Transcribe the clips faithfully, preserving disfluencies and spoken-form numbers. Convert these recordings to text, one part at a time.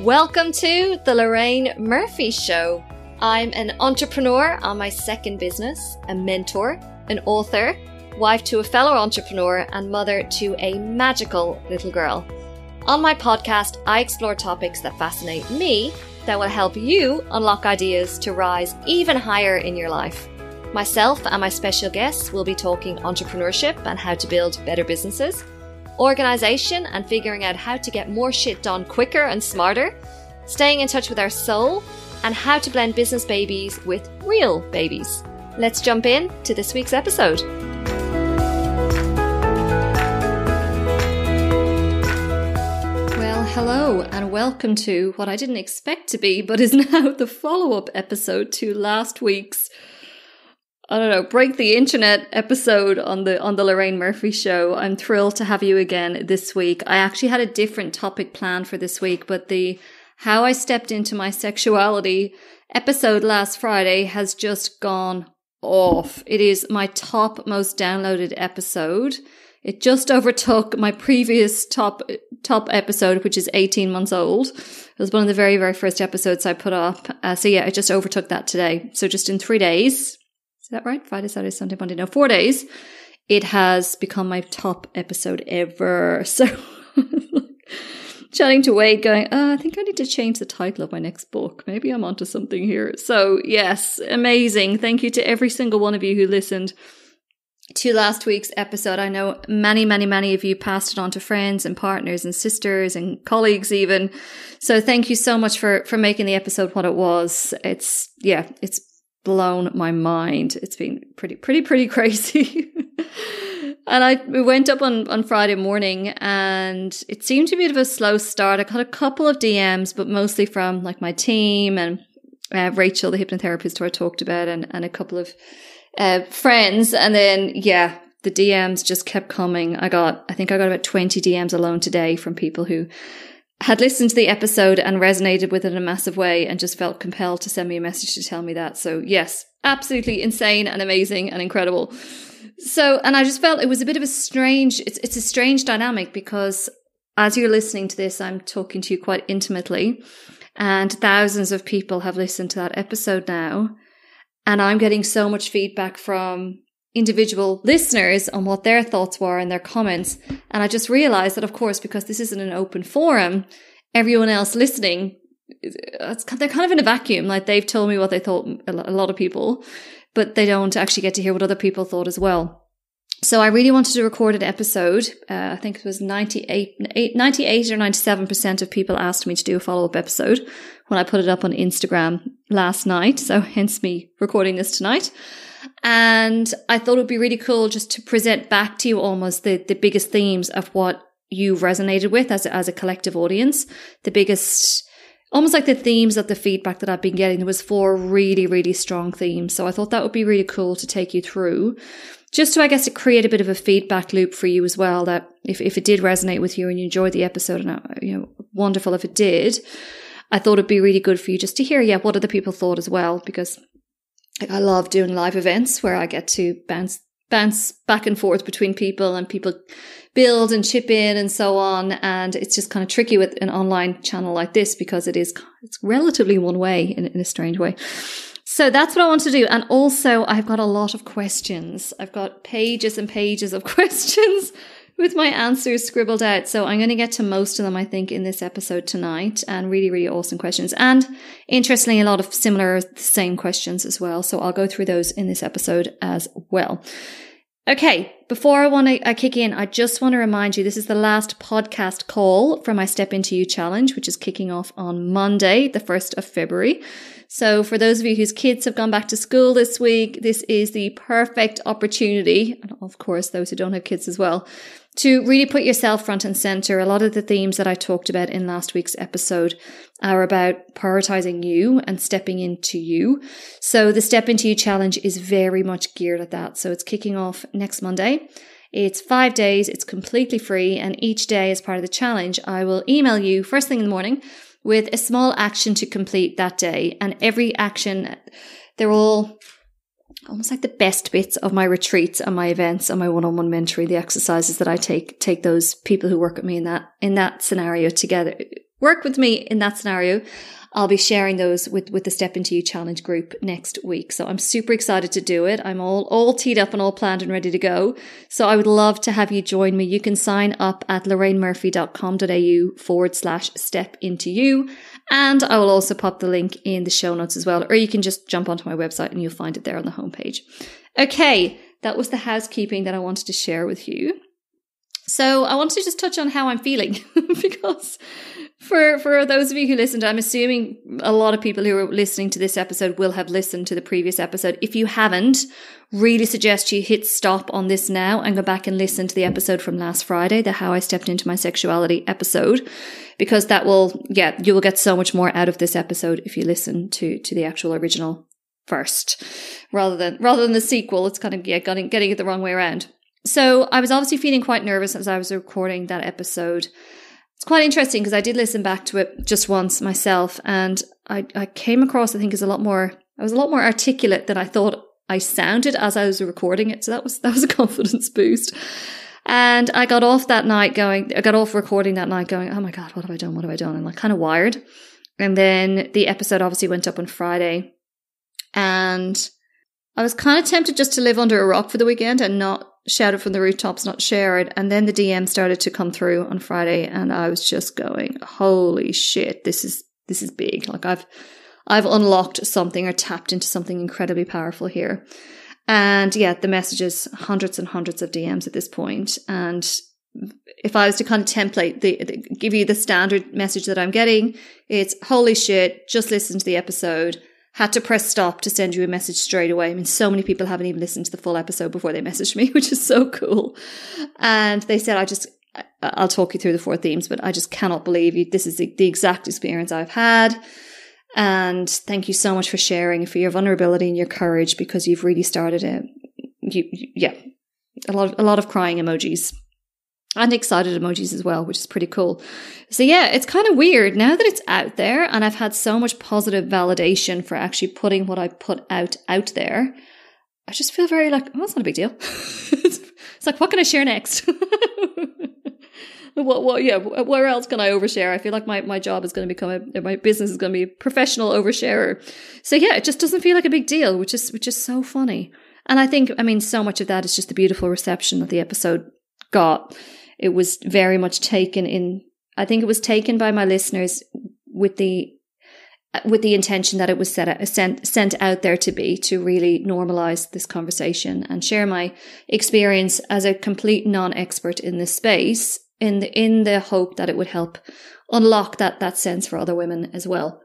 Welcome to the Lorraine Murphy Show. I'm an entrepreneur on my second business, a mentor, an author, wife to a fellow entrepreneur, and mother to a magical little girl. On my podcast, I explore topics that fascinate me that will help you unlock ideas to rise even higher in your life. Myself and my special guests will be talking entrepreneurship and how to build better businesses, organization and figuring out how to get more shit done quicker and smarter, staying in touch with our soul, and how to blend business babies with real babies. Let's jump in to this week's episode. Well, hello and welcome to what I didn't expect to be, but is now the follow-up episode to last week's I don't know, break the internet episode on the on the Lorraine Murphy Show. I'm thrilled to have you again this week. I actually had a different topic planned for this week, but the How I Stepped Into My Sexuality episode last Friday has just gone off. It is my top most downloaded episode. It just overtook my previous top top episode, which is eighteen months old. It was one of the very, very first episodes I put up. Uh, so yeah, it just overtook that today. So just in three days... Is that right? Friday, Saturday, Sunday, Monday. No, four days. It has become my top episode ever. So chatting to Wade going, oh, I think I need to change the title of my next book. Maybe I'm onto something here. So yes, amazing. Thank you to every single one of you who listened to last week's episode. I know many, many, many of you passed it on to friends and partners and sisters and colleagues even. So thank you so much for, for making the episode what it was. It's, yeah, it's blown my mind. It's been pretty, pretty, pretty crazy. And I we went up on, on Friday morning and it seemed to be a bit of a slow start. I got a couple of D Ms, but mostly from like my team and uh, Rachel, the hypnotherapist who I talked about, and, and a couple of uh, friends. And then, yeah, the D Ms just kept coming. I got, I think I got about twenty D Ms alone today from people who had listened to the episode and resonated with it in a massive way and just felt compelled to send me a message to tell me that. So yes, absolutely insane and amazing and incredible. So, and I just felt it was a bit of a strange, it's, it's a strange dynamic because as you're listening to this, I'm talking to you quite intimately and thousands of people have listened to that episode now. And I'm getting so much feedback from individual listeners on what their thoughts were and their comments. And I just realized that, of course, because this isn't an open forum, everyone else listening, it's, they're kind of in a vacuum. Like they've told me what they thought, a lot of people, but they don't actually get to hear what other people thought as well. So I really wanted to record an episode. Uh, I think it was ninety-eight, ninety-eight or ninety-seven percent of people asked me to do a follow-up episode when I put it up on Instagram last night. So hence me recording this tonight. And I thought it would be really cool just to present back to you almost the, the biggest themes of what you resonated with as a, as a collective audience. The biggest, almost like the themes of the feedback that I've been getting. There was four really, really strong themes. So I thought that would be really cool to take you through. Just to, I guess, to create a bit of a feedback loop for you as well, that if, if it did resonate with you and you enjoyed the episode, and you know, wonderful if it did, I thought it'd be really good for you just to hear, yeah, what other people thought as well, because I love doing live events where I get to bounce bounce back and forth between people and people build and chip in and so on. And it's just kind of tricky with an online channel like this because it is it's relatively one way in, in a strange way. So that's what I want to do. And also I've got a lot of questions. I've got pages and pages of questions with my answers scribbled out. So I'm going to get to most of them, I think, in this episode tonight, and really, really awesome questions. And interestingly, a lot of similar, same questions as well. So I'll go through those in this episode as well. Okay, before I want to I kick in, I just want to remind you, this is the last podcast call for my Step Into You challenge, which is kicking off on Monday, the first of February. So for those of you whose kids have gone back to school this week, this is the perfect opportunity, and of course those who don't have kids as well, to really put yourself front and center. A lot of the themes that I talked about in last week's episode are about prioritizing you and stepping into you. So the Step Into You challenge is very much geared at that. So it's kicking off next Monday. It's five days. It's completely free. And each day as part of the challenge, I will email you first thing in the morning with a small action to complete that day. And every action, they're all almost like the best bits of my retreats and my events and my one-on-one mentoring, the exercises that I take, take those people who work with me in that, in that scenario together, work with me in that scenario, I'll be sharing those with, with the Step Into You Challenge group next week. So I'm super excited to do it. I'm all, all teed up and all planned and ready to go. So I would love to have you join me. You can sign up at lorrainemurphy.com.au forward slash step into you. And I will also pop the link in the show notes as well. Or you can just jump onto my website and you'll find it there on the homepage. Okay, that was the housekeeping that I wanted to share with you. So I wanted to just touch on how I'm feeling because for for those of you who listened, I'm assuming a lot of people who are listening to this episode will have listened to the previous episode. If you haven't, really suggest you hit stop on this now and go back and listen to the episode from last Friday, the How I Stepped Into My Sexuality episode, because that will, yeah, you will get so much more out of this episode if you listen to to the actual original first rather than rather than the sequel. It's kind of, yeah, getting, getting it the wrong way around. So I was obviously feeling quite nervous as I was recording that episode. It's quite interesting because I did listen back to it just once myself, and I, I came across, I think, as a lot more, I was a lot more articulate than I thought I sounded as I was recording it. So that was, that was a confidence boost. And I got off that night going, I got off recording that night going, oh my God, what have I done? What have I done? And like kind of wired. And then the episode obviously went up on Friday, and I was kind of tempted just to live under a rock for the weekend and not shout it from the rooftops, not share it. And then the D M started to come through on Friday, and I was just going, holy shit, this is, this is big. Like I've, I've unlocked something or tapped into something incredibly powerful here. And yeah, the messages, hundreds and hundreds of D Ms at this point. And if I was to kind of template the, the give you the standard message that I'm getting, it's holy shit, just listen to the episode. Had to press stop to send you a message straight away. I mean, so many people haven't even listened to the full episode before they messaged me, which is so cool. And they said, I just, I'll talk you through the four themes, but I just cannot believe you. This is the, the exact experience I've had. And thank you so much for sharing, for your vulnerability and your courage, because you've really started it. You, yeah, a lot of, a lot of crying emojis. And excited emojis as well, which is pretty cool. So yeah, it's kind of weird now that it's out there and I've had so much positive validation for actually putting what I put out out there. I just feel very like, oh, that's not a big deal. It's like, what can I share next? What, what, yeah, where else can I overshare? I feel like my, my job is going to become a, my business is going to be a professional oversharer. So yeah, it just doesn't feel like a big deal, which is, which is so funny. And I think, I mean, so much of that is just the beautiful reception that the episode got. It was very much taken in, I think it was taken by my listeners with the, with the intention that it was set, sent, sent out there to be, to really normalize this conversation and share my experience as a complete non-expert in this space in the, in the hope that it would help unlock that, that sense for other women as well.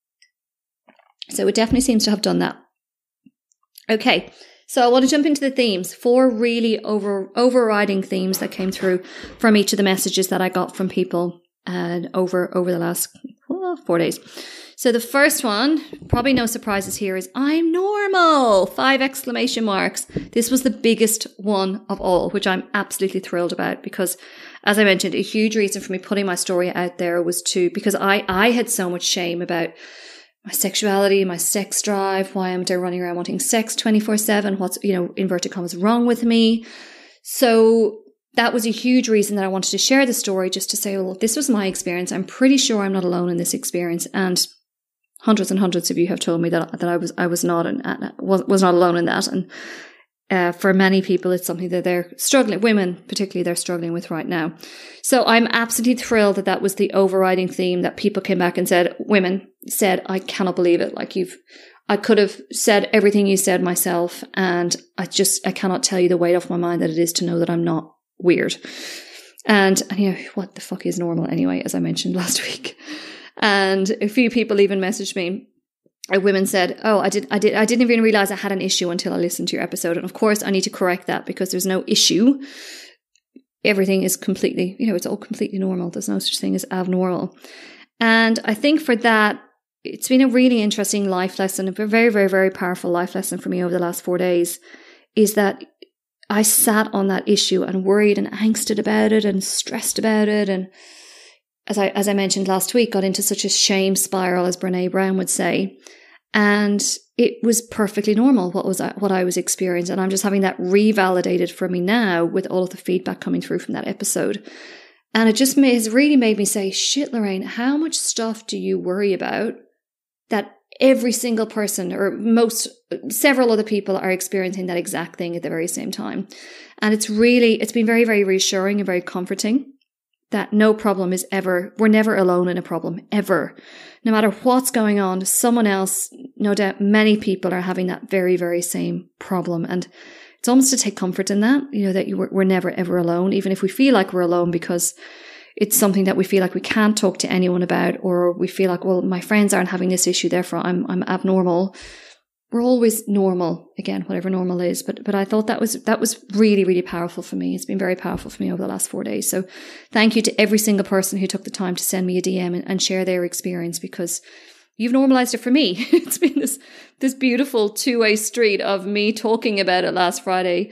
So it definitely seems to have done that. Okay. So I want to jump into the themes, four really over overriding themes that came through from each of the messages that I got from people and uh, over over the last oh, four days. So the first one, probably no surprises here, is I'm normal, five exclamation marks. This was the biggest one of all, which I'm absolutely thrilled about because, as I mentioned, a huge reason for me putting my story out there was to, because I, I had so much shame about my sexuality, my sex drive, why am I running around wanting sex twenty-four seven? What's, you know, inverted commas, wrong with me? So that was a huge reason that I wanted to share the story, just to say, well, this was my experience. I'm pretty sure I'm not alone in this experience. And hundreds and hundreds of you have told me that that I was I was not and was was not alone in that. And uh, for many people, it's something that they're struggling, women particularly, they're struggling with right now. So I'm absolutely thrilled that that was the overriding theme, that people came back and said, women said, I cannot believe it. Like you've, I could have said everything you said myself, and I just, I cannot tell you the weight off my mind that it is to know that I'm not weird. And, and you know, what the fuck is normal anyway, as I mentioned last week. And a few people even messaged me. Uh, women said, oh, I did, I did, I didn't even realize I had an issue until I listened to your episode. And of course I need to correct that, because there's no issue. Everything is completely, you know, it's all completely normal. There's no such thing as abnormal. And I think for that, it's been a really interesting life lesson, a very, very, very powerful life lesson for me over the last four days, is that I sat on that issue and worried and angsted about it and stressed about it. And as I, as I mentioned last week, got into such a shame spiral, as Brene Brown would say. And it was perfectly normal what was I, what I was experiencing. And I'm just having that revalidated for me now with all of the feedback coming through from that episode. And it just made, has really made me say, shit, Lorraine, how much stuff do you worry about that every single person or most, several other people are experiencing that exact thing at the very same time? And it's really, it's been very, very reassuring and very comforting that no problem is ever, we're never alone in a problem, ever. No matter what's going on, someone else, no doubt many people are having that very, very same problem. And it's almost to take comfort in that, you know, that you were, we're never ever alone, even if we feel like we're alone because it's something that we feel like we can't talk to anyone about, or we feel like, well, my friends aren't having this issue, therefore I'm I'm abnormal. We're always normal, again, whatever normal is. But but I thought that was that was really, really powerful for me. It's been very powerful for me over the last four days. So thank you to every single person who took the time to send me a D M and, and share their experience, because you've normalized it for me. It's been this this beautiful two-way street of me talking about it last Friday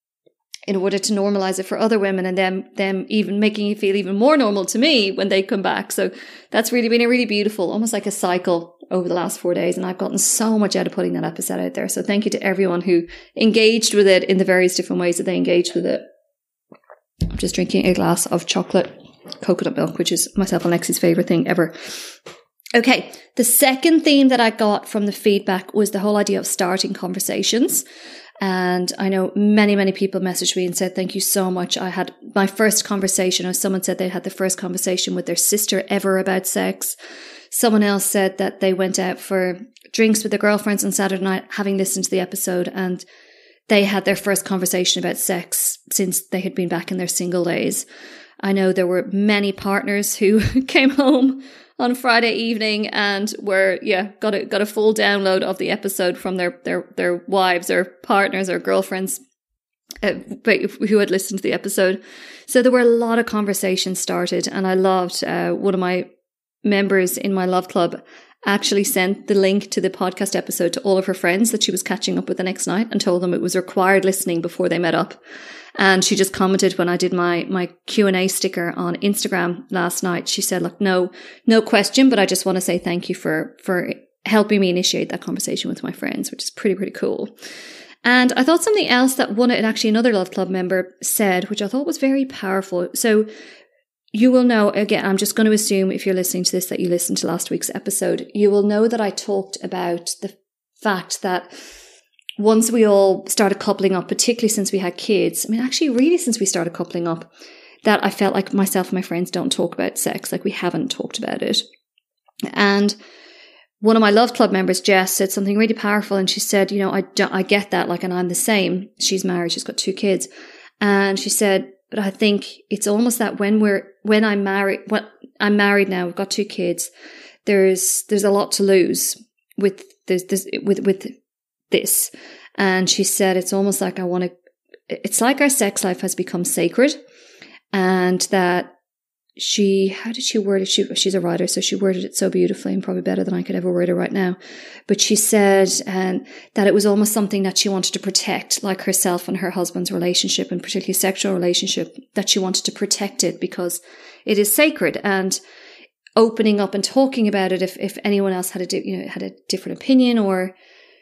in order to normalize it for other women, and them them even making it feel even more normal to me when they come back. So that's really been a really beautiful, almost like a cycle over the last four days. And I've gotten so much out of putting that episode out there. So thank you to everyone who engaged with it in the various different ways that they engaged with it. I'm just drinking a glass of chocolate coconut milk, which is myself and Lexi's favorite thing ever. Okay, the second theme that I got from the feedback was the whole idea of starting conversations. And I know many, many people messaged me and said, thank you so much. I had my first conversation, or someone said they had the first conversation with their sister ever about sex. Someone else said that they went out for drinks with their girlfriends on Saturday night, having listened to the episode, and they had their first conversation about sex since they had been back in their single days. I know there were many partners who came home on Friday evening and were, yeah, got a, got a full download of the episode from their, their, their wives or partners or girlfriends uh, who had listened to the episode. So there were a lot of conversations started, and I loved uh, one of my members in my love club actually sent the link to the podcast episode to all of her friends that she was catching up with the next night and told them it was required listening before they met up. And she just commented when I did my, my Q and A sticker on Instagram last night. She said, look, no, no question, but I just want to say thank you for, for helping me initiate that conversation with my friends, which is pretty, pretty cool. And I thought something else that one, and actually another Love Club member said, which I thought was very powerful. So you will know, again, I'm just going to assume if you're listening to this that you listened to last week's episode, you will know that I talked about the fact that once we all started coupling up, particularly since we had kids, I mean, actually really since we started coupling up, that I felt like myself and my friends don't talk about sex, like we haven't talked about it. And one of my Love Club members, Jess, said something really powerful, and she said, you know, I, don't, I get that, like, and I'm the same. She's married, she's got two kids. And she said, but I think it's almost that when we're, when I'm married, when I'm married now, we've got two kids, there's, there's a lot to lose with this, this with, with this. And she said, it's almost like I want to, it's like our sex life has become sacred, and that she, how did she word it? She, she's a writer, so she worded it so beautifully and probably better than I could ever word it right now. But she said um, that it was almost something that she wanted to protect, like herself and her husband's relationship, and particularly sexual relationship, that she wanted to protect it because it is sacred. And opening up and talking about it, if, if anyone else had a, di- you know, had a different opinion, or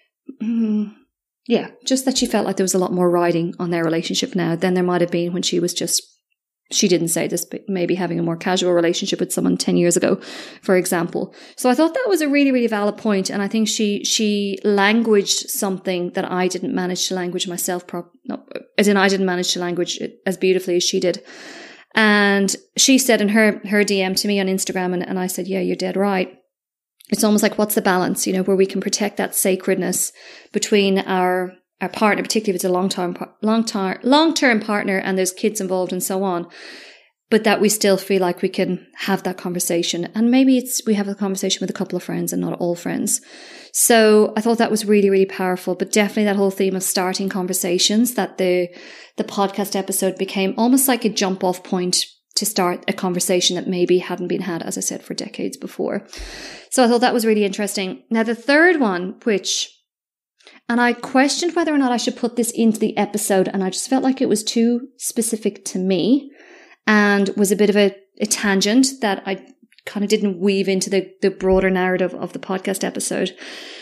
mm, yeah, just that she felt like there was a lot more riding on their relationship now than there might have been when she was just, she didn't say this, but maybe having a more casual relationship with someone ten years ago, for example. So I thought that was a really, really valid point. And I think she, she languaged something that I didn't manage to language myself, prop, no, as in I didn't manage to language it as beautifully as she did. And she said in her, her D M to me on Instagram, and, and I said, yeah, you're dead right. It's almost like, what's the balance, you know, where we can protect that sacredness between our our partner, particularly if it's a long-term, long-term, long-term partner and there's kids involved and so on, but that we still feel like we can have that conversation. And maybe it's, we have a conversation with a couple of friends and not all friends. So I thought that was really, really powerful, but definitely that whole theme of starting conversations, that the, the podcast episode became almost like a jump off point to start a conversation that maybe hadn't been had, as I said, for decades before. So I thought that was really interesting. Now, the third one, which, and I questioned whether or not I should put this into the episode, and I just felt like it was too specific to me and was a bit of a, a tangent that I kind of didn't weave into the, the broader narrative of the podcast episode.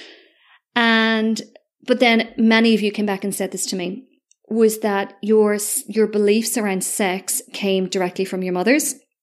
And, but then many of you came back and said this to me, was that your, your beliefs around sex came directly from your mothers.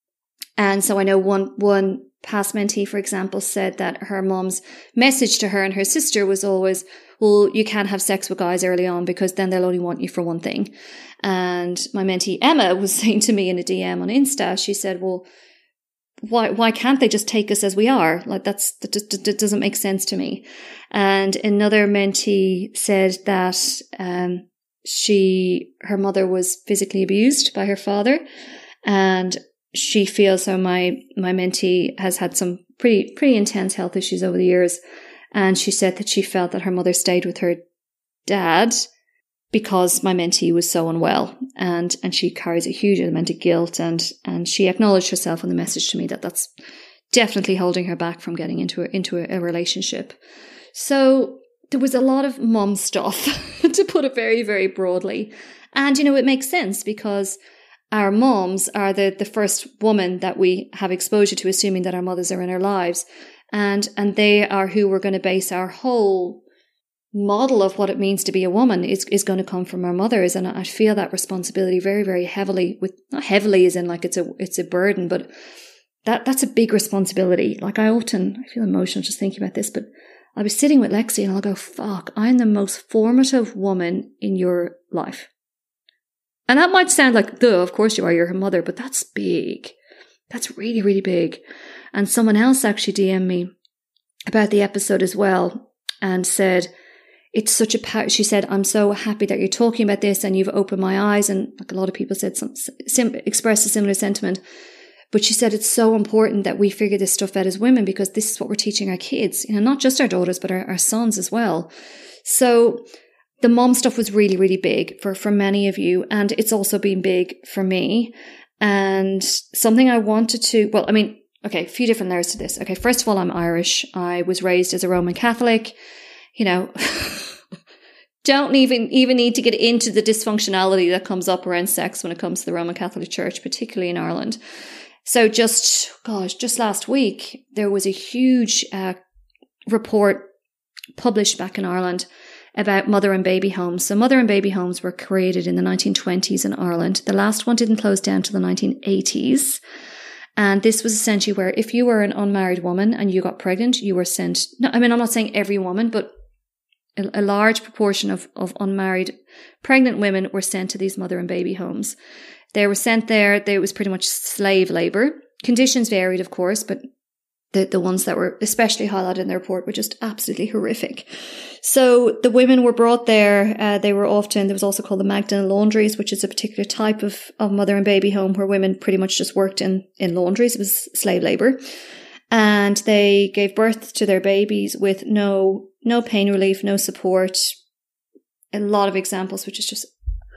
And so I know one, one past mentee, for example, said that her mom's message to her and her sister was always, well, you can't have sex with guys early on because then they'll only want you for one thing. And my mentee Emma was saying to me in a D M on Insta, she said, well, why why can't they just take us as we are? Like that's that, just, that doesn't make sense to me. And another mentee said that um, she her mother was physically abused by her father, and she feels so. My my mentee has had some pretty pretty intense health issues over the years, and she said that she felt that her mother stayed with her dad because my mentee was so unwell, and and she carries a huge element of guilt, and and she acknowledged herself in the message to me that that's definitely holding her back from getting into a, into a, a relationship. So there was a lot of mum stuff, to put it very, very broadly. And, you know, it makes sense because our moms are the, the first woman that we have exposure to, assuming that our mothers are in our lives. And, and they are who we're going to base our whole model of what it means to be a woman is, is going to come from our mothers. And I feel that responsibility very, very heavily, with not heavily as in like it's a, it's a burden, but that, that's a big responsibility. Like I often, I feel emotional just thinking about this, but I was sitting with Lexi and I'll go, fuck, I'm the most formative woman in your life. And that might sound like, duh, of course you are, you're her mother, but that's big. That's really, really big. And someone else actually D M'd me about the episode as well and said, it's such a power. She said, I'm so happy that you're talking about this and you've opened my eyes. And like a lot of people said, some, sim, expressed a similar sentiment. But she said it's so important that we figure this stuff out as women because this is what we're teaching our kids, you know, not just our daughters, but our, our sons as well. So the mom stuff was really, really big for, for many of you. And it's also been big for me. And something I wanted to, well, I mean, okay, a few different layers to this. Okay, first of all, I'm Irish. I was raised as a Roman Catholic, you know, don't even, even need to get into the dysfunctionality that comes up around sex when it comes to the Roman Catholic Church, particularly in Ireland. So just, gosh, just last week, there was a huge uh, report published back in Ireland about mother and baby homes. So mother and baby homes were created in the nineteen twenties in Ireland. The last one didn't close down till the nineteen eighties. And this was essentially where if you were an unmarried woman and you got pregnant, you were sent, no, I mean, I'm not saying every woman, but a, a large proportion of, of unmarried pregnant women were sent to these mother and baby homes. They were sent there. They, it was pretty much slave labor. Conditions varied, of course, but the, the ones that were especially highlighted in the report were just absolutely horrific. So the women were brought there. Uh, they were often, there was also called the Magdalene laundries, which is a particular type of, of mother and baby home where women pretty much just worked in, in laundries. It was slave labor. And they gave birth to their babies with no, no pain relief, no support. A lot of examples, which is just,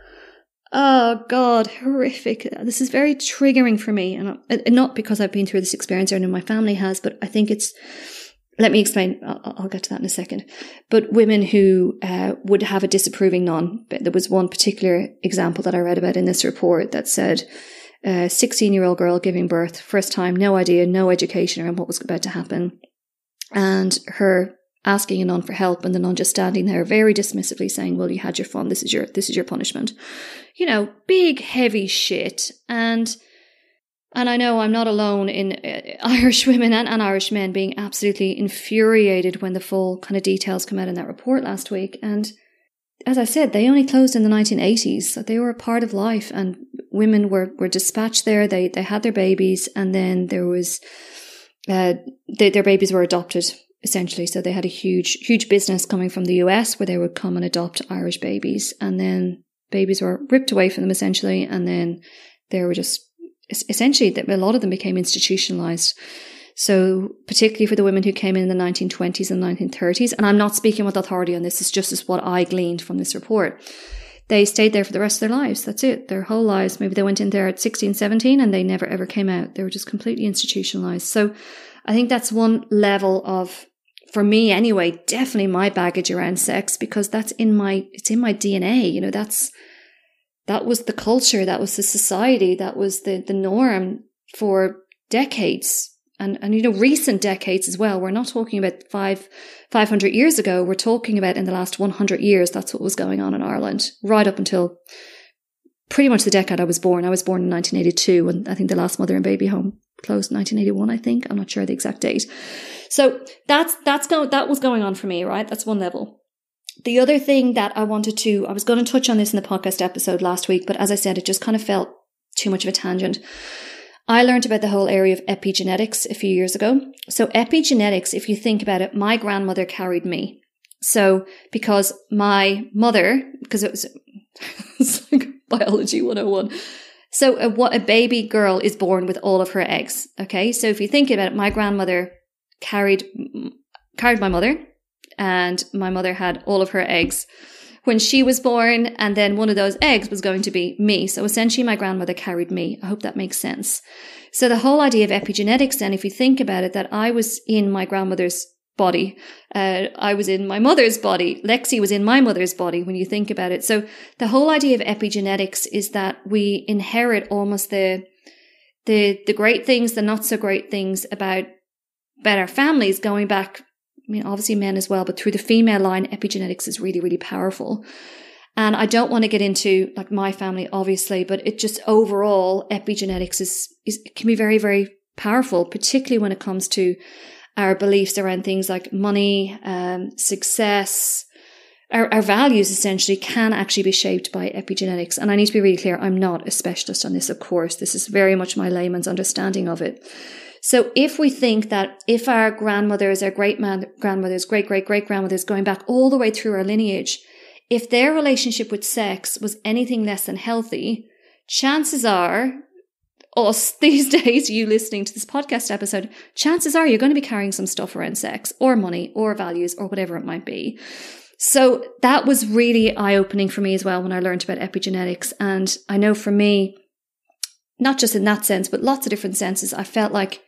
oh God, horrific. This is very triggering for me. And not because I've been through this experience or anyone in my family has, but I think it's, let me explain. I'll, I'll get to that in a second. But women who uh, would have a disapproving nun. There was one particular example that I read about in this report that said a sixteen-year-old girl giving birth, first time, no idea, no education around what was about to happen. And her asking a nun for help and the nun just standing there very dismissively saying, well, you had your fun. This is your, this is your punishment. You know, big, heavy shit. And And I know I'm not alone in uh, Irish women and, and Irish men being absolutely infuriated when the full kind of details come out in that report last week. And as I said, they only closed in the nineteen eighties. So they were a part of life and women were, were dispatched there. They, they had their babies and then there was, uh, they, their babies were adopted essentially. So they had a huge, huge business coming from the U S where they would come and adopt Irish babies. And then babies were ripped away from them essentially. And then they were just, essentially, a lot of them became institutionalized. So particularly for the women who came in in the nineteen twenties and nineteen thirties, and I'm not speaking with authority on this, it's just as what I gleaned from this report. They stayed there for the rest of their lives. That's it. Their whole lives. Maybe they went in there at sixteen, seventeen and they never ever came out. They were just completely institutionalized. So I think that's one level of, for me anyway, definitely my baggage around sex, because that's in my, it's in my D N A. You know, that's, that was the culture, that was the society, that was the, the norm for decades. And, and, you know, recent decades as well. We're not talking about five, five hundred years ago. We're talking about in the last one hundred years. That's what was going on in Ireland, right up until pretty much the decade I was born. I was born in nineteen eighty-two, and I think the last mother and baby home close nineteen eighty-one, I think. I'm not sure the exact date. So that's, that's going, that was going on for me, right? That's one level. The other thing that I wanted to, I was going to touch on this in the podcast episode last week, but as I said, it just kind of felt too much of a tangent. I learned about the whole area of epigenetics a few years ago. So epigenetics, if you think about it, my grandmother carried me. So because my mother, because it was, it's like biology one oh one. So a, what a baby girl is born with all of her eggs. Okay. So if you think about it, my grandmother carried, carried my mother, and my mother had all of her eggs when she was born. And then one of those eggs was going to be me. So essentially my grandmother carried me. I hope that makes sense. So the whole idea of epigenetics then, if you think about it, that I was in my grandmother's body. Uh, I was in my mother's body. Lexi was in my mother's body when you think about it. So the whole idea of epigenetics is that we inherit almost the, the, the great things, the not so great things about, about our families going back. I mean, obviously men as well, but through the female line, epigenetics is really, really powerful. And I don't want to get into like my family, obviously, but it just overall epigenetics is, is can be very, very powerful, particularly when it comes to our beliefs around things like money, um, success, our, our values essentially can actually be shaped by epigenetics. And I need to be really clear, I'm not a specialist on this, of course. This is very much my layman's understanding of it. So if we think that if our grandmothers, our great grandmothers, great great great grandmothers, going back all the way through our lineage, if their relationship with sex was anything less than healthy, chances are, us these days, you listening to this podcast episode, chances are you're going to be carrying some stuff around sex or money or values or whatever it might be. So that was really eye-opening for me as well when I learned about epigenetics. And I know for me, not just in that sense, but lots of different senses, I felt like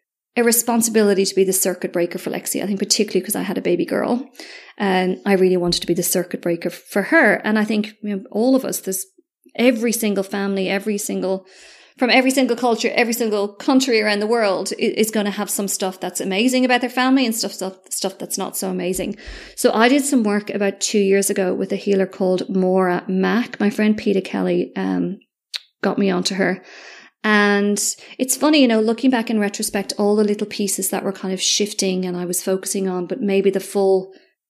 a responsibility to be the circuit breaker for Lexi. I think particularly because I had a baby girl and I really wanted to be the circuit breaker for her. And I think, you know, all of us, there's every single family, every single, from every single culture, every single country around the world is going to have some stuff that's amazing about their family and stuff, stuff, stuff that's not so amazing. So I did some work about two years ago with a healer called Maura Mack. My friend Peter Kelly, um, got me onto her. And it's funny, you know, looking back in retrospect, all the little pieces that were kind of shifting and I was focusing on, but maybe the full,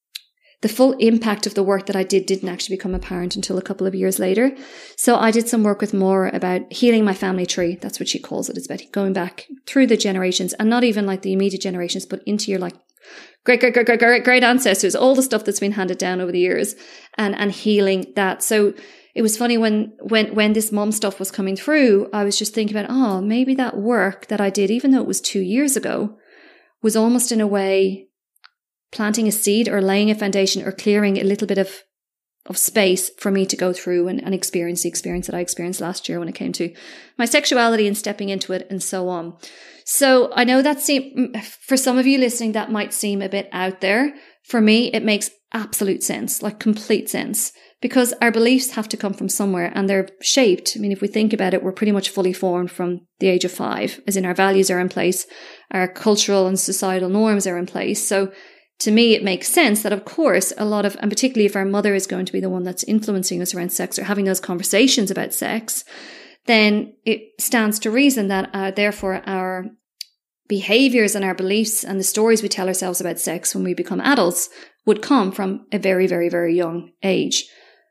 the full impact of the work that I did didn't actually become apparent until a couple of years later. So I did some work with Maura about healing my family tree. That's what she calls it. It's about going back through the generations and not even like the immediate generations, but into your like great, great, great, great, great, great ancestors, all the stuff that's been handed down over the years and, and healing that. So it was funny when, when, when this mom stuff was coming through, I was just thinking about, oh, maybe that work that I did, even though it was two years ago, was almost in a way planting a seed or laying a foundation or clearing a little bit of, of space for me to go through and, and experience the experience that I experienced last year when it came to my sexuality and stepping into it and so on. So I know that seem, for some of you listening, that might seem a bit out there. For me, it makes absolute sense, like complete sense. Because our beliefs have to come from somewhere and they're shaped. I mean, if we think about it, we're pretty much fully formed from the age of five, as in our values are in place, our cultural and societal norms are in place. So to me, it makes sense that, of course, a lot of, and particularly if our mother is going to be the one that's influencing us around sex or having those conversations about sex, then it stands to reason that uh, therefore our behaviors and our beliefs and the stories we tell ourselves about sex when we become adults would come from a very, very, very young age.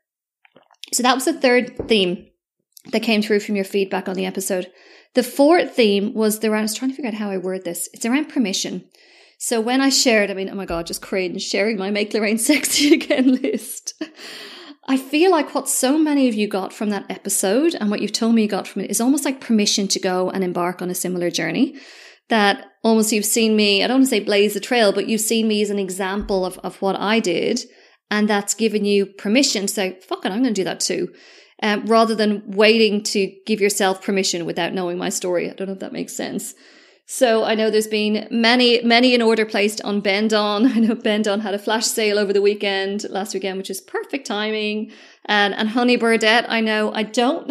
So that was the third theme that came through from your feedback on the episode. The fourth theme was the, I was trying to figure out how I word this. It's around permission. So when I shared, I mean, oh my God, just cringe, sharing my Make Lorraine Sexy Again list. I feel like what so many of you got from that episode and what you've told me you got from it is almost like permission to go and embark on a similar journey. That almost you've seen me, I don't want to say blaze the trail, but you've seen me as an example of, of what I did. And that's given you permission to say, fuck it, I'm going to do that too. Um, rather than waiting to give yourself permission without knowing my story. I don't know if that makes sense. So I know there's been many, many an order placed on Bend On. I know Bend On had a flash sale over the weekend, last weekend, which is perfect timing. And, and Honey Burdette, I know, I don't,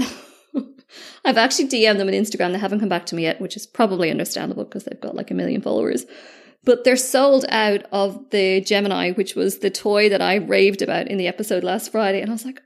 I've actually D M'd them on Instagram. They haven't come back to me yet, which is probably understandable because they've got like a million followers. But they're sold out of the Gemini, which was the toy that I raved about in the episode last Friday. And I was like, I wonder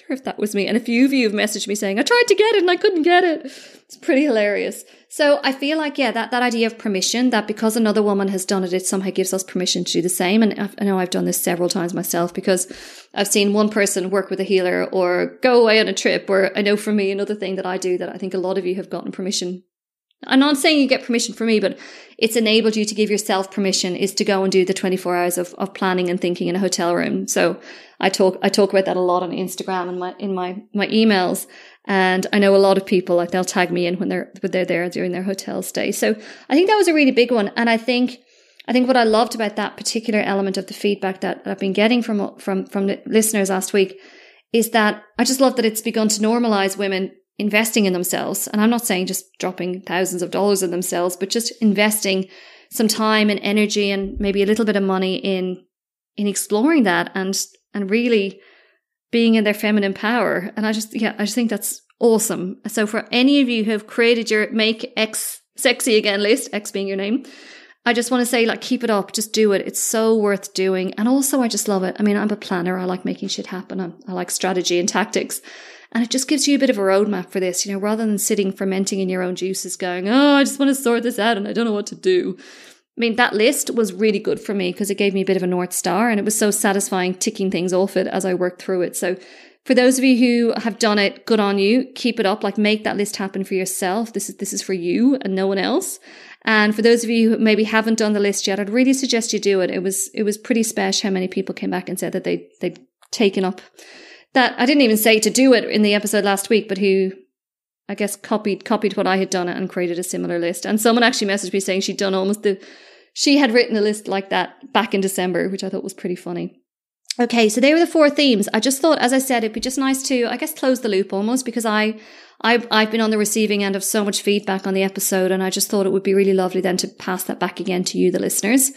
sure if that was me. And a few of you have messaged me saying, I tried to get it and I couldn't get it. It's pretty hilarious. So I feel like, yeah, that, that idea of permission, that because another woman has done it, it somehow gives us permission to do the same. And I've, I know I've done this several times myself, because I've seen one person work with a healer or go away on a trip, or I know for me, another thing that I do that I think a lot of you have gotten permission. I'm not saying you get permission from me, but it's enabled you to give yourself permission, is to go and do the twenty-four hours of, of planning and thinking in a hotel room. So I talk, I talk about that a lot on Instagram and my, in my, my emails. And I know a lot of people, like, they'll tag me in when they're, when they're there during their hotel stay. So I think that was a really big one. And I think, I think what I loved about that particular element of the feedback that I've been getting from, from, from the listeners last week is that I just love that it's begun to normalize women investing in themselves. And I'm not saying just dropping thousands of dollars in themselves, but just investing some time and energy and maybe a little bit of money in, in exploring that and, and really being in their feminine power. And I just, yeah, I just think that's awesome. So for any of you who have created your Make X Sexy Again list, X being your name, I just want to say, like, keep it up. Just do it. It's so worth doing. And also, I just love it. I mean, I'm a planner. I like making shit happen. I, I like strategy and tactics. And it just gives you a bit of a roadmap for this, you know, rather than sitting fermenting in your own juices going, oh, I just want to sort this out and I don't know what to do. I mean, that list was really good for me because it gave me a bit of a North Star, and it was so satisfying ticking things off it as I worked through it. So for those of you who have done it, good on you. Keep it up. Like, make that list happen for yourself. This is, this is for you and no one else. And for those of you who maybe haven't done the list yet, I'd really suggest you do it. It was, it was pretty special how many people came back and said that they, they'd taken up that. I didn't even say to do it in the episode last week, but who, I guess, copied, copied what I had done and created a similar list. And someone actually messaged me saying she'd done almost the, she had written a list like that back in December, which I thought was pretty funny. Okay, so they were the four themes. I just thought, as I said, it'd be just nice to, I guess, close the loop almost, because I, I, I've been on the receiving end of so much feedback on the episode, and I just thought it would be really lovely then to pass that back again to you, the listeners.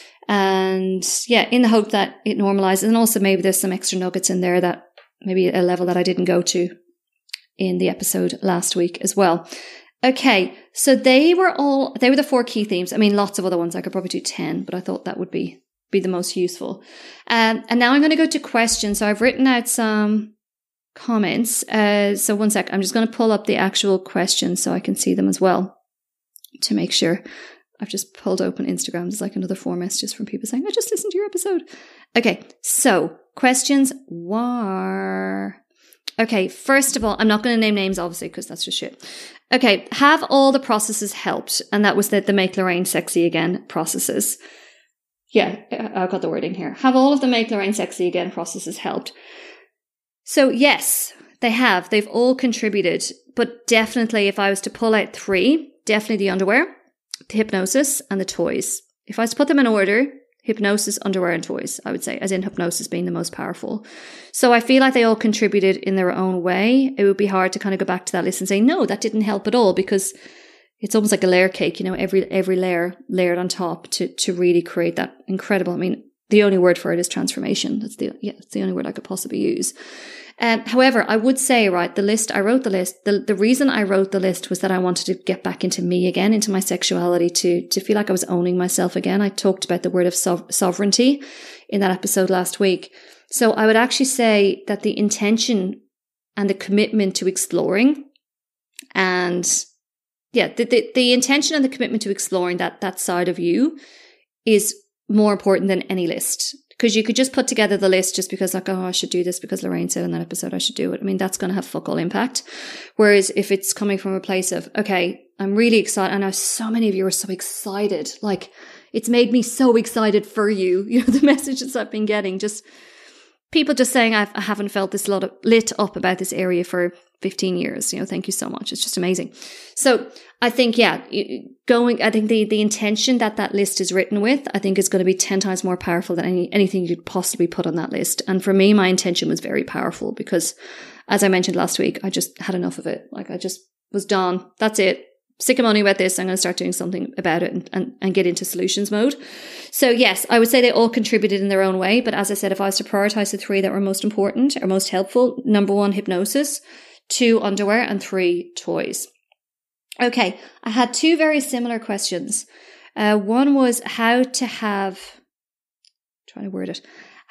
And yeah, in the hope that it normalizes, and also maybe there's some extra nuggets in there that maybe a level that I didn't go to in the episode last week as well. Okay, so they were all, they were the four key themes. I mean, lots of other ones. I could probably do ten, but I thought that would be be the most useful. Um, and now I'm going to go to questions. So I've written out some comments. Uh, so one sec, I'm just going to pull up the actual questions so I can see them as well to make sure. I've just pulled open Instagram. There's like another four messages from people saying, I just listened to your episode. Okay, so questions were... Okay, first of all, I'm not going to name names, obviously, because that's just shit. Okay, have all the processes helped? And that was the, the Make Lorraine Sexy Again processes. Yeah, I've got the wording here. Have all of the Make Lorraine Sexy Again processes helped? So yes, they have. They've all contributed. But definitely, if I was to pull out three, definitely the underwear, the hypnosis, and the toys. If I was to put them in order, hypnosis, underwear, and toys, I would say, as in hypnosis being the most powerful. So I feel like they all contributed in their own way. It would be hard to kind of go back to that list and say, no, that didn't help at all, because it's almost like a layer cake, you know, every every layer layered on top to to really create that incredible. I mean, the only word for it is transformation. That's the yeah, it's the only word I could possibly use. Um, however, I would say, right, the list, I wrote the list. The the reason I wrote the list was that I wanted to get back into me again, into my sexuality, to to feel like I was owning myself again. I talked about the word of sov- sovereignty in that episode last week. So I would actually say that the intention and the commitment to exploring and Yeah, the, the the intention and the commitment to exploring that that side of you is more important than any list. Because you could just put together the list just because, like, oh, I should do this because Lorraine said in that episode I should do it. I mean, that's going to have fuck all impact. Whereas if it's coming from a place of, okay, I'm really excited. I know so many of you are so excited. Like, it's made me so excited for you. You know, the messages I've been getting, just people just saying I've, I haven't felt this lot of, lit up about this area for fifteen years. You know, thank you so much. It's just amazing. So I think, yeah, going, I think the, the intention that that list is written with, I think is going to be ten times more powerful than any, anything you could possibly put on that list. And for me, my intention was very powerful because, as I mentioned last week, I just had enough of it. Like, I just was done. That's it. Sick of moaning about this. I'm going to start doing something about it and, and, and get into solutions mode. So yes, I would say they all contributed in their own way. But as I said, if I was to prioritize the three that were most important or most helpful, number one, hypnosis, two, underwear, and three, toys. Okay, I had two very similar questions. Uh, one was how to have, trying to word it,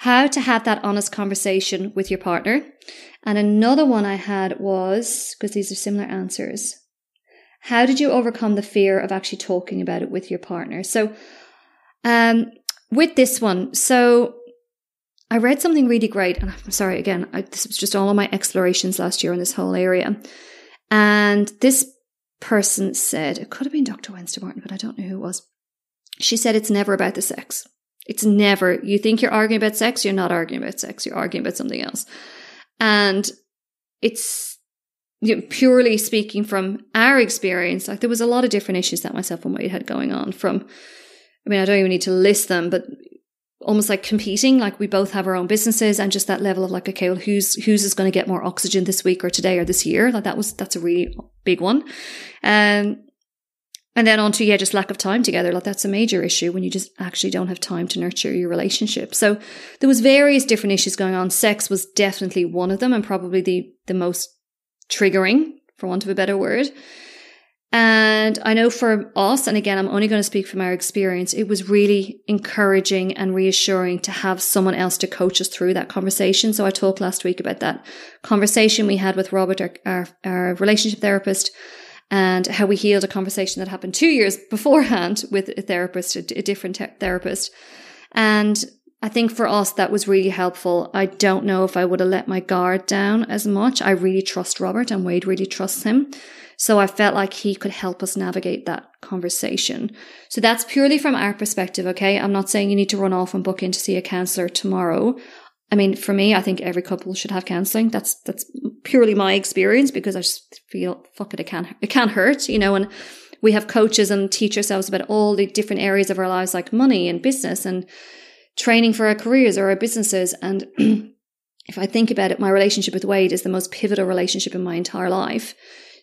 how to have that honest conversation with your partner. And another one I had was, because these are similar answers, how did you overcome the fear of actually talking about it with your partner? So um, with this one, so I read something really great, and I'm sorry, again, I, this was just all of my explorations last year in this whole area. And this person said, it could have been Doctor Wednesday Martin, but I don't know who it was. She said, it's never about the sex. It's never, you think you're arguing about sex, you're not arguing about sex, you're arguing about something else. And it's, you know, purely speaking from our experience, like there was a lot of different issues that myself and Wade had going on from, I mean, I don't even need to list them, but almost like competing, like we both have our own businesses, and just that level of like, okay, well, who's, who's is going to get more oxygen this week or today or this year? Like that was, that's a really big one. Um, and then on to, yeah, just lack of time together. Like that's a major issue when you just actually don't have time to nurture your relationship. So there was various different issues going on. Sex was definitely one of them, and probably the, the most triggering, for want of a better word. And I know for us, and again, I'm only going to speak from our experience, it was really encouraging and reassuring to have someone else to coach us through that conversation. So I talked last week about that conversation we had with Robert, our, our, our relationship therapist, and how we healed a conversation that happened two years beforehand with a therapist, a, a different te- therapist. And I think for us, that was really helpful. I don't know if I would have let my guard down as much. I really trust Robert, and Wade really trusts him. So I felt like he could help us navigate that conversation. So that's purely from our perspective, okay? I'm not saying you need to run off and book in to see a counsellor tomorrow. I mean, for me, I think every couple should have counselling. That's that's purely my experience, because I just feel, fuck it, it can't, it can't hurt, you know, and we have coaches and teach ourselves about all the different areas of our lives, like money and business and training for our careers or our businesses. And if I think about it, my relationship with Wade is the most pivotal relationship in my entire life.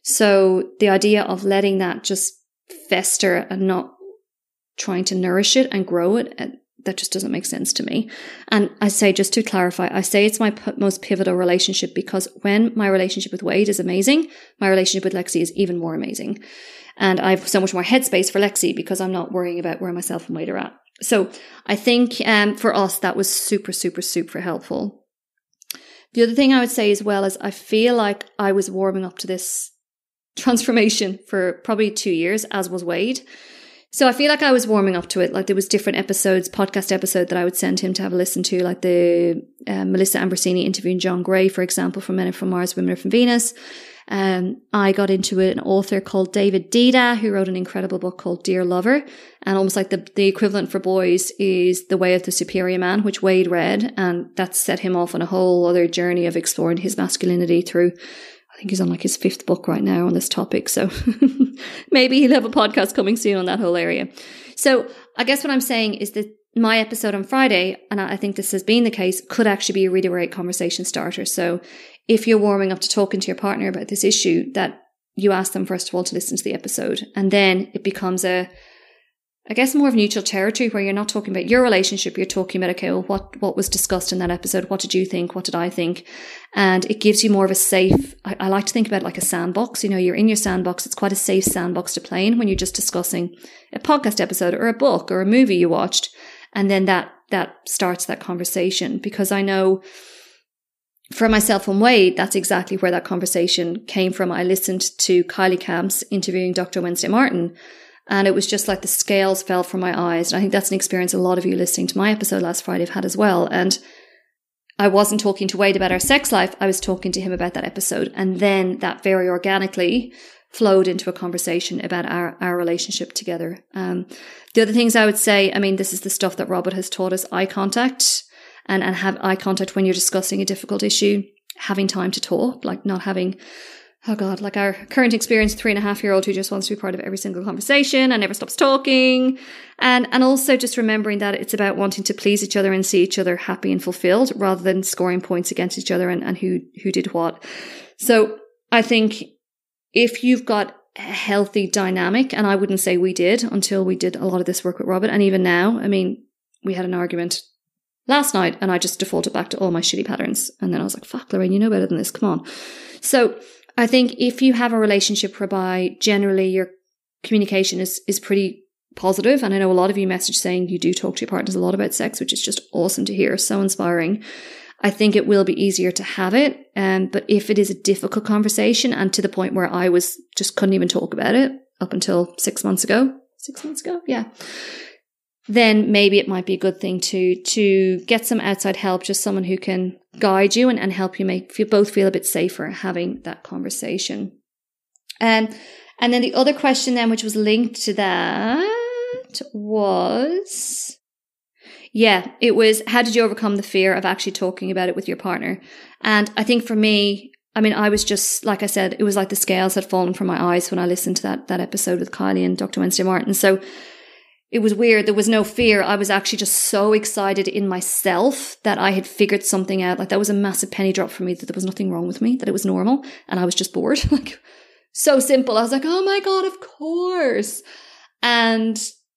So the idea of letting that just fester and not trying to nourish it and grow it, that just doesn't make sense to me. And I say, just to clarify, I say it's my p- most pivotal relationship because when my relationship with Wade is amazing, my relationship with Lexi is even more amazing. And I have so much more headspace for Lexi because I'm not worrying about where myself and Wade are at. So I think um, for us, that was super, super, super helpful. The other thing I would say as well is I feel like I was warming up to this transformation for probably two years, as was Wade. So I feel like I was warming up to it. Like there was different episodes, podcast episode that I would send him to have a listen to, like the uh, Melissa Ambrosini interviewing John Gray, for example, from Men Are From Mars, Women Are From Venus. Um, I got into it, an author called David Dida, who wrote an incredible book called Dear Lover. And almost like the, the equivalent for boys is The Way of the Superior Man, which Wade read. And that set him off on a whole other journey of exploring his masculinity through, I think he's on like his fifth book right now on this topic. So maybe he'll have a podcast coming soon on that whole area. So I guess what I'm saying is that my episode on Friday, and I think this has been the case, could actually be a really great conversation starter. So if you're warming up to talking to your partner about this issue, that you ask them first of all to listen to the episode. And then it becomes a, I guess, more of neutral territory where you're not talking about your relationship. You're talking about, okay, well, what, what was discussed in that episode? What did you think? What did I think? And it gives you more of a safe, I, I like to think about it like a sandbox. You know, you're in your sandbox. It's quite a safe sandbox to play in when you're just discussing a podcast episode or a book or a movie you watched. And then that, that starts that conversation, because I know for myself and Wade, that's exactly where that conversation came from. I listened to Kylie Camps interviewing Doctor Wednesday Martin, and it was just like the scales fell from my eyes. And I think that's an experience a lot of you listening to my episode last Friday have had as well. And I wasn't talking to Wade about our sex life. I was talking to him about that episode. And then that very organically flowed into a conversation about our, our relationship together. Um, the other things I would say, I mean, this is the stuff that Robert has taught us, eye contact, and, and have eye contact when you're discussing a difficult issue, having time to talk, like not having, oh God, like our current experience, three and a half year old who just wants to be part of every single conversation and never stops talking. And, and also just remembering that it's about wanting to please each other and see each other happy and fulfilled rather than scoring points against each other and, and who, who did what. So I think if you've got a healthy dynamic, and I wouldn't say we did until we did a lot of this work with Robert. And even now, I mean, we had an argument last night and I just defaulted back to all my shitty patterns. And then I was like, fuck, Lorraine, you know better than this. Come on. So I think if you have a relationship whereby generally your communication is, is pretty positive. And I know a lot of you message saying you do talk to your partners a lot about sex, which is just awesome to hear. So inspiring. I think it will be easier to have it. Um, but if it is a difficult conversation and to the point where I was just couldn't even talk about it up until six months ago, six months ago. Yeah. Then maybe it might be a good thing to, to get some outside help, just someone who can guide you and, and help you make you both feel a bit safer having that conversation. Um, and then the other question then, which was linked to that was, yeah, it was, how did you overcome the fear of actually talking about it with your partner? And I think for me, I mean, I was just, like I said, it was like the scales had fallen from my eyes when I listened to that, that episode with Kylie and Doctor Wednesday Martin. So it was weird. There was no fear. I was actually just so excited in myself that I had figured something out. Like that was a massive penny drop for me, that there was nothing wrong with me, that it was normal. And I was just bored. Like so simple. I was like, oh my God, of course. And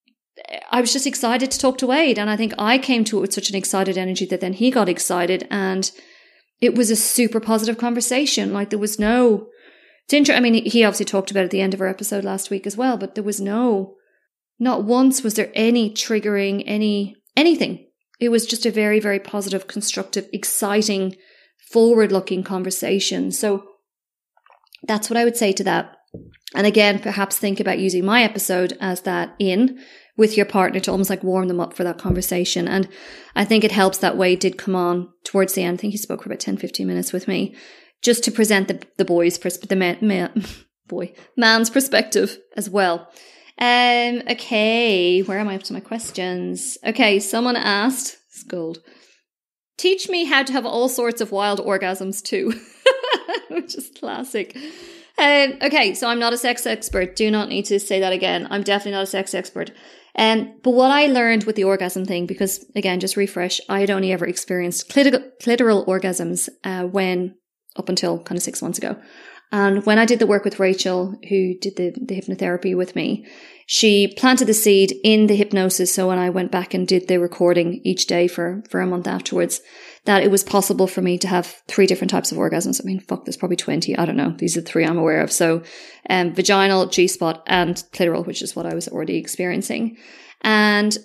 I was just excited to talk to Wade. And I think I came to it with such an excited energy that then he got excited. And it was a super positive conversation. Like there was no, it's interesting. I mean, he obviously talked about it at the end of our episode last week as well, but there was no, not once was there any triggering, any, anything. It was just a very, very positive, constructive, exciting, forward-looking conversation. So that's what I would say to that. And again, perhaps think about using my episode as that in with your partner to almost like warm them up for that conversation. And I think it helps that Wade did come on towards the end. I think he spoke for about ten, fifteen minutes with me just to present the, the boy's perspective, the man, man, boy, man's perspective as well. Um, okay, where am I up to my questions? Okay, someone asked, it's gold, teach me how to have all sorts of wild orgasms too, which is classic. Um, okay, so I'm not a sex expert. Do not need to say that again. I'm definitely not a sex expert. Um, but what I learned with the orgasm thing, because again, just refresh, I had only ever experienced clitoral, clitoral orgasms uh, when, up until kind of six months ago. And when I did the work with Rachel, who did the, the hypnotherapy with me, she planted the seed in the hypnosis. So when I went back and did the recording each day for, for a month afterwards, that it was possible for me to have three different types of orgasms. I mean, fuck, there's probably twenty. I don't know. These are the three I'm aware of. So um, vaginal, G-spot, and clitoral, which is what I was already experiencing. And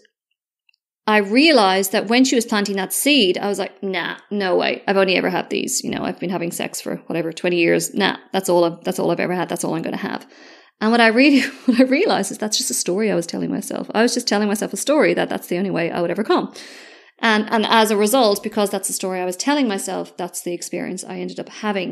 I realized that when she was planting that seed, I was like, nah, no way. I've only ever had these. You know, I've been having sex for whatever, twenty years. Nah, that's all I've, that's all I've ever had. That's all I'm going to have. And what I really, what I realized is that's just a story I was telling myself. I was just telling myself a story that that's the only way I would ever come. And, and as a result, because that's the story I was telling myself, that's the experience I ended up having.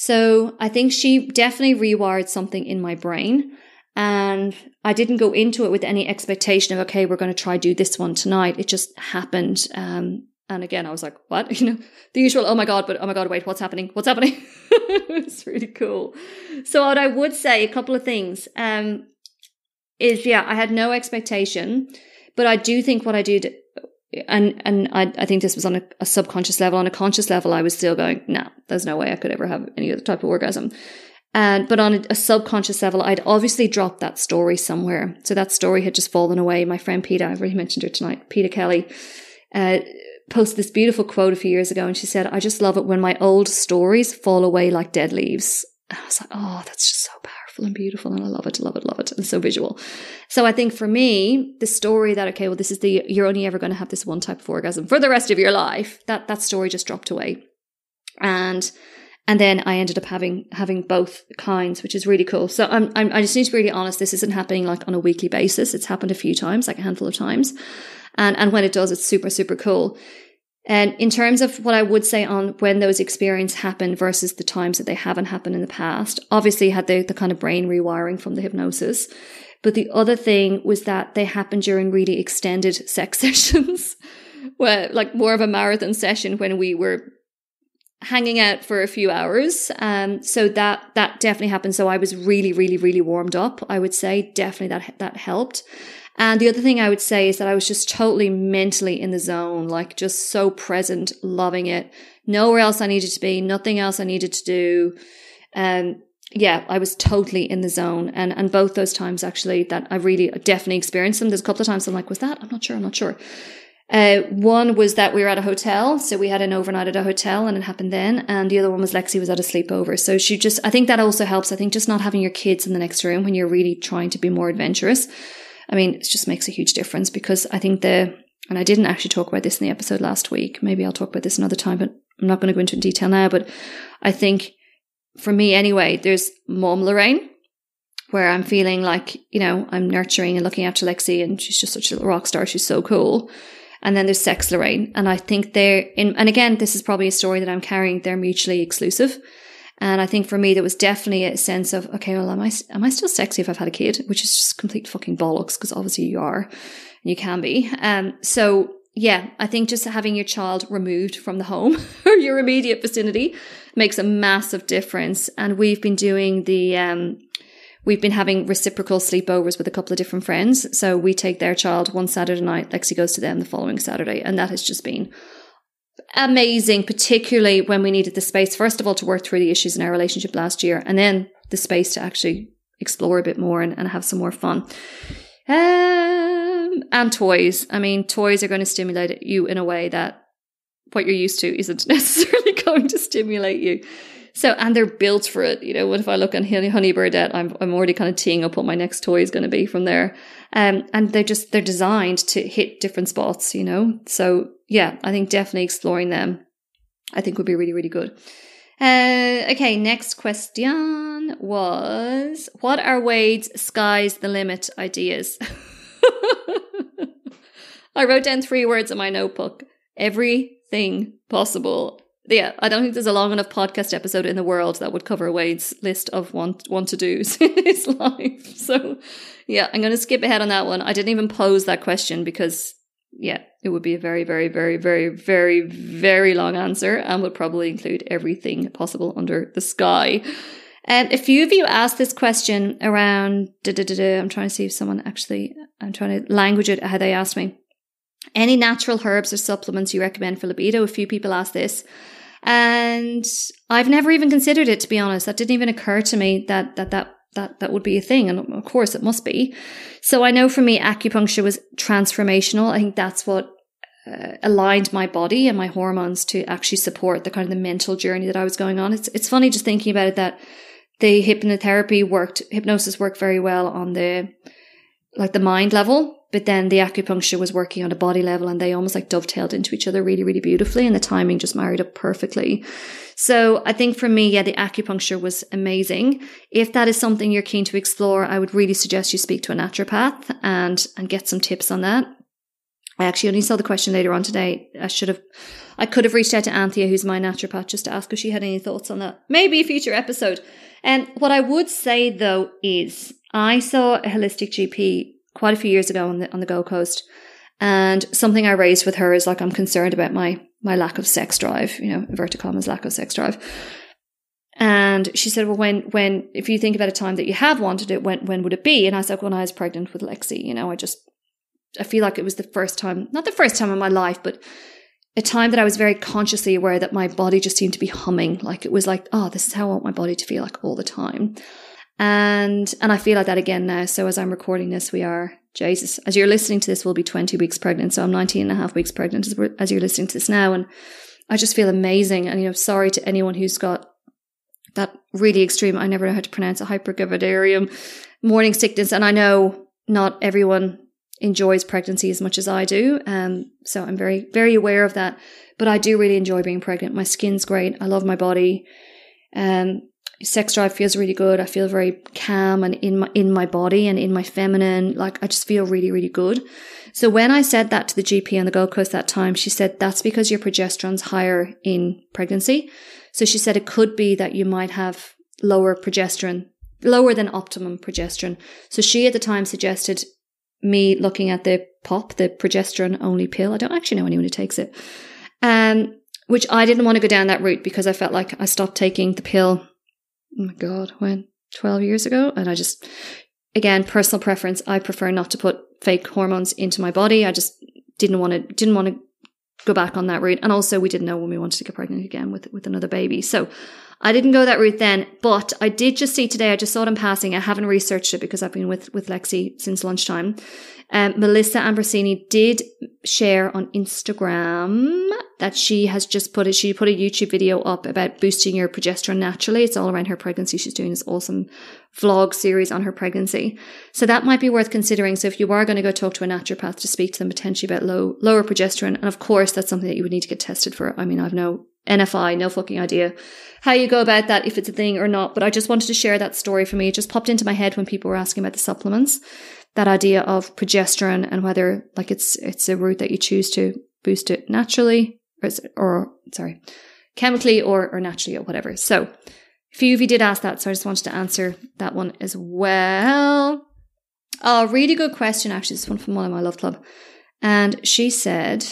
So I think she definitely rewired something in my brain. And I didn't go into it with any expectation of, okay, we're going to try do this one tonight. It just happened. Um, and again, I was like, what? You know, the usual, oh my God, but oh my God, wait, what's happening? What's happening? It's really cool. So what I would say, a couple of things, um, is, yeah, I had no expectation, but I do think what I did, and, and I, I think this was on a, a subconscious level. On a conscious level, I was still going, no, nah, there's no way I could ever have any other type of orgasm. And, but on a, a subconscious level, I'd obviously dropped that story somewhere. So that story had just fallen away. My friend Peter, I've already mentioned her tonight, Peter Kelly, uh, posted this beautiful quote a few years ago. And she said, I just love it when my old stories fall away like dead leaves. And I was like, oh, that's just so powerful and beautiful. And I love it, love it, love it. And so visual. So I think for me, the story that, okay, well, this is the, you're only ever going to have this one type of orgasm for the rest of your life. That, that story just dropped away. And And then I ended up having having both kinds, which is really cool. So I'm, I'm I just need to be really honest. This isn't happening like on a weekly basis. It's happened a few times, like a handful of times, and and when it does, it's super super cool. And in terms of what I would say on when those experiences happen versus the times that they haven't happened in the past, obviously had the the kind of brain rewiring from the hypnosis. But the other thing was that they happened during really extended sex sessions, where like more of a marathon session when we were hanging out for a few hours. Um, so that, that definitely happened. So I was really, really, really warmed up. I would say definitely that, that helped. And the other thing I would say is that I was just totally mentally in the zone, like just so present, loving it. Nowhere else I needed to be, nothing else I needed to do. Um, yeah, I was totally in the zone. And, and both those times actually that I really definitely experienced them. There's a couple of times I'm like, was that? I'm not sure. I'm not sure. Uh, one was that we were at a hotel. So we had an overnight at a hotel and it happened then. And the other one was Lexi was at a sleepover. So she just, I think that also helps. I think just not having your kids in the next room when you're really trying to be more adventurous. I mean, it just makes a huge difference because I think the, and I didn't actually talk about this in the episode last week. Maybe I'll talk about this another time, but I'm not going to go into detail now. But I think for me anyway, there's Mom Lorraine, where I'm feeling like, you know, I'm nurturing and looking after Lexi and she's just such a little rock star. She's so cool. And then there's Sex Lorraine. And I think they're in, and again, this is probably a story that I'm carrying. They're mutually exclusive. And I think for me, there was definitely a sense of, okay, well, am I, am I still sexy if I've had a kid? Which is just complete fucking bollocks because obviously you are and you can be. Um, so yeah, I think just having your child removed from the home or your immediate vicinity makes a massive difference. And we've been doing the, um, we've been having reciprocal sleepovers with a couple of different friends. So we take their child one Saturday night, Lexi goes to them the following Saturday. And that has just been amazing, particularly when we needed the space, first of all, to work through the issues in our relationship last year, and then the space to actually explore a bit more and, and have some more fun. Um, and toys. I mean, toys are going to stimulate you in a way that what you're used to isn't necessarily going to stimulate you. So, and they're built for it. You know, what if I look on Honey Birdette, I'm I'm already kind of teeing up what my next toy is going to be from there. Um, and they're just, they're designed to hit different spots, you know. So yeah, I think definitely exploring them, I think would be really, really good. Uh, okay, next question was, what are Wade's sky's the limit ideas? I wrote down three words in my notebook. Everything possible. Yeah, I don't think there's a long enough podcast episode in the world that would cover Wade's list of want, want to do's in his life. So yeah, I'm going to skip ahead on that one. I didn't even pose that question because yeah, it would be a very, very, very, very, very, very long answer and would probably include everything possible under the sky. And a few of you asked this question around, da, da, da, da, I'm trying to see if someone actually, I'm trying to language it how they asked me. Any natural herbs or supplements you recommend for libido? A few people asked this. And I've never even considered it, to be honest. That didn't even occur to me that that that that that would be a thing. And of course it must be. So I know for me, acupuncture was transformational. I think that's what uh, aligned my body and my hormones to actually support the kind of the mental journey that I was going on. It's it's funny just thinking about it that the hypnotherapy worked, hypnosis worked very well on the, like the mind level. But then the acupuncture was working on a body level and they almost like dovetailed into each other really, really beautifully. And the timing just married up perfectly. So I think for me, yeah, the acupuncture was amazing. If that is something you're keen to explore, I would really suggest you speak to a naturopath and, and get some tips on that. I actually only saw the question later on today. I should have, I could have reached out to Anthea, who's my naturopath, just to ask if she had any thoughts on that. Maybe a future episode. And what I would say though is I saw a holistic G P quite a few years ago on the on the Gold Coast, and something I raised with her is like, I'm concerned about my my lack of sex drive, you know, inverted commas, lack of sex drive. And she said, well, when when if you think about a time that you have wanted it, when when would it be? And I said, when I was pregnant with Lexi, you know, I just I feel like it was the first time, not the first time in my life, but a time that I was very consciously aware that my body just seemed to be humming. Like it was like, oh, this is how I want my body to feel like all the time. And and I feel like that again now. So as I'm recording this, we are, Jesus, as you're listening to this, we'll be twenty weeks pregnant. So I'm nineteen and a half weeks pregnant as, we're, as you're listening to this now. And I just feel amazing. And, you know, sorry to anyone who's got that really extreme, I never know how to pronounce it, hypergonadarium, morning sickness. And I know not everyone enjoys pregnancy as much as I do. Um, so I'm very, very aware of that. But I do really enjoy being pregnant. My skin's great. I love my body. Um, Sex drive feels really good. I feel very calm and in my in my body and in my feminine. Like I just feel really, really good. So when I said that to the G P on the Gold Coast that time, she said that's because your progesterone's higher in pregnancy. So she said it could be that you might have lower progesterone, lower than optimum progesterone. So she at the time suggested me looking at the P O P, the progesterone only pill. I don't actually know anyone who takes it. Um, which I didn't want to go down that route because I felt like I stopped taking the pill. Oh my God, when? twelve years ago? And I just, again, personal preference. I prefer not to put fake hormones into my body. I just didn't want to, didn't want to go back on that route. And also we didn't know when we wanted to get pregnant again with, with another baby. So I didn't go that route then, but I did just see today, I just saw it in passing. I haven't researched it because I've been with, with Lexi since lunchtime. Um, Melissa Ambrosini did share on Instagram that she has just put it, she put a YouTube video up about boosting your progesterone naturally. It's all around her pregnancy. She's doing this awesome vlog series on her pregnancy. So that might be worth considering. So if you are going to go talk to a naturopath to speak to them potentially about low, lower progesterone, and of course that's something that you would need to get tested for. I mean, I've no N F I, no fucking idea how you go about that, if it's a thing or not. But I just wanted to share that story for me. It just popped into my head when people were asking about the supplements, that idea of progesterone and whether like it's, it's a route that you choose to boost it naturally. Or, or sorry, chemically or, or naturally or whatever. So a few of you did ask that, so I just wanted to answer that one as well. Oh, really good question, actually. This one from one of my Love Club. And she said,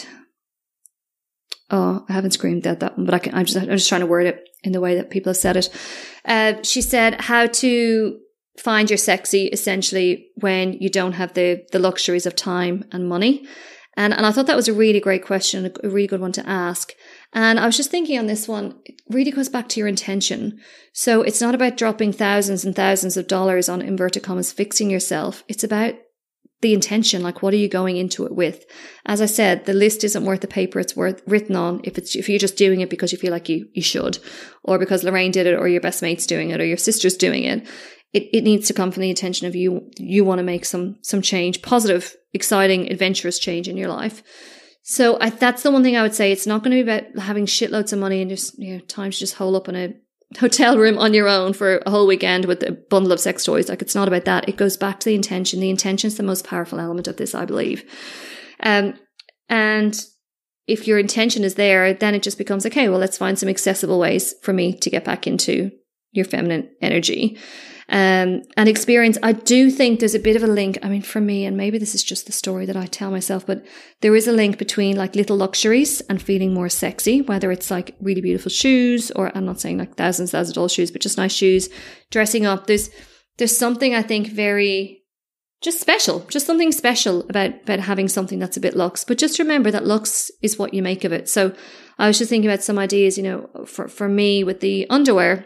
oh, I haven't screamed at that one, but I can, I'm just, I'm just trying to word it in the way that people have said it. Uh, she said how to find your sexy essentially when you don't have the, the luxuries of time and money. And, and I thought that was a really great question, a really good one to ask. And I was just thinking on this one, it really goes back to your intention. So it's not about dropping thousands and thousands of dollars on inverted commas, fixing yourself. It's about the intention. Like, what are you going into it with? As I said, the list isn't worth the paper it's worth written on. If it's, if you're just doing it because you feel like you, you should, or because Lorraine did it, or your best mate's doing it, or your sister's doing it. It, it needs to come from the intention of you, you want to make some, some change, positive, exciting, adventurous change in your life. So I, that's the one thing I would say. It's not going to be about having shitloads of money and just, you know, time to just hole up in a hotel room on your own for a whole weekend with a bundle of sex toys. Like, it's not about that. It goes back to the intention. The intention is the most powerful element of this, I believe. Um, and if your intention is there, then it just becomes, okay, well, let's find some accessible ways for me to get back into your feminine energy. Um, and experience, I do think there's a bit of a link. I mean, for me, and maybe this is just the story that I tell myself, but there is a link between like little luxuries and feeling more sexy, whether it's like really beautiful shoes, or I'm not saying like thousands, thousands of dollars shoes, but just nice shoes, dressing up. There's, there's something I think very just special, just something special about, about having something that's a bit luxe. But just remember that luxe is what you make of it. So I was just thinking about some ideas, you know, for, for me with the underwear.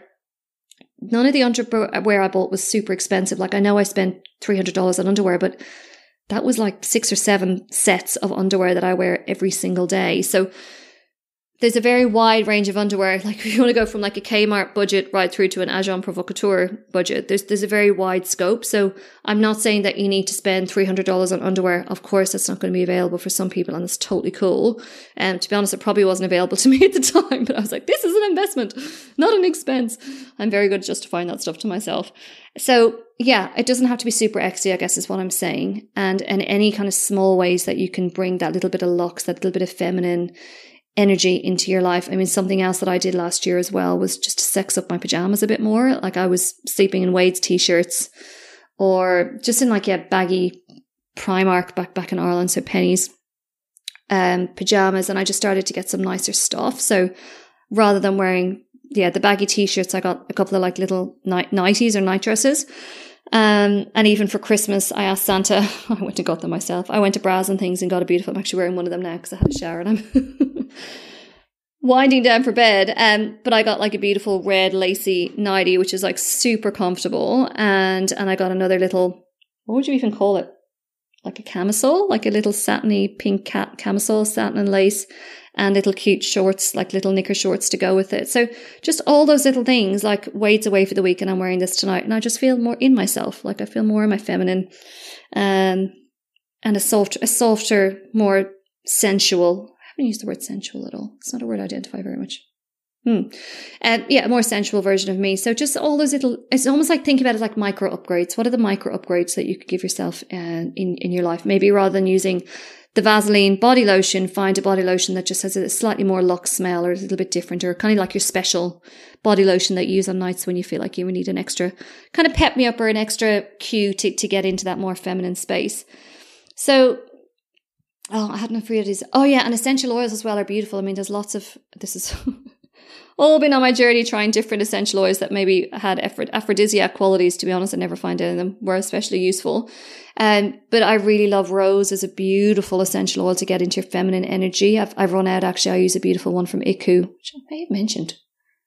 None of the underwear I bought was super expensive. Like, I know I spent three hundred dollars on underwear, but that was like six or seven sets of underwear that I wear every single day. So there's a very wide range of underwear. Like, if you want to go from like a Kmart budget right through to an Agent Provocateur budget, there's there's a very wide scope. So I'm not saying that you need to spend three hundred dollars on underwear. Of course, that's not going to be available for some people, and it's totally cool. And um, to be honest, it probably wasn't available to me at the time, but I was like, this is an investment, not an expense. I'm very good at justifying that stuff to myself. So yeah, it doesn't have to be super exy, I guess is what I'm saying. And, and any kind of small ways that you can bring that little bit of luxe, that little bit of feminine energy into your life. I mean, something else that I did last year as well was just to sex up my pajamas a bit more. Like, I was sleeping in Wade's t-shirts, or just in like, yeah, baggy Primark back, back in Ireland. So pennies, um, pajamas. And I just started to get some nicer stuff. So rather than wearing, yeah, the baggy t-shirts, I got a couple of like little night nighties or night dresses. Um, and even for Christmas, I asked Santa, I went and got them myself. I went to Bras and Things and got a beautiful, I'm actually wearing one of them now because I had a shower and I'm winding down for bed. Um, but I got like a beautiful red lacy nightie, which is like super comfortable. And, and I got another little, what would you even call it? Like a camisole, like a little satiny pink cat camisole, satin and lace, and little cute shorts, like little knicker shorts to go with it. So just all those little things, like Wade's away for the week and I'm wearing this tonight, and I just feel more in myself. Like, I feel more in my feminine, um, and a soft, a softer, more sensual. I haven't used the word sensual at all. It's not a word I identify very much. Hmm. And yeah, a more sensual version of me. So just all those little, it's almost like, think about it like micro upgrades. What are the micro upgrades that you could give yourself uh, in, in your life? Maybe rather than using the Vaseline body lotion, find a body lotion that just has a slightly more luxe smell, or a little bit different, or kind of like your special body lotion that you use on nights when you feel like you need an extra kind of pep me up, or an extra cue to, to get into that more feminine space. So, oh, I hadn't forget these. Oh yeah, and essential oils as well are beautiful. I mean, there's lots of, this is all been on my journey trying different essential oils that maybe had aphrodisiac qualities. To be honest, I never find any of them were especially useful. Um, but I really love rose as a beautiful essential oil to get into your feminine energy. I've, I've run out, actually. I use a beautiful one from Iku, which I may have mentioned.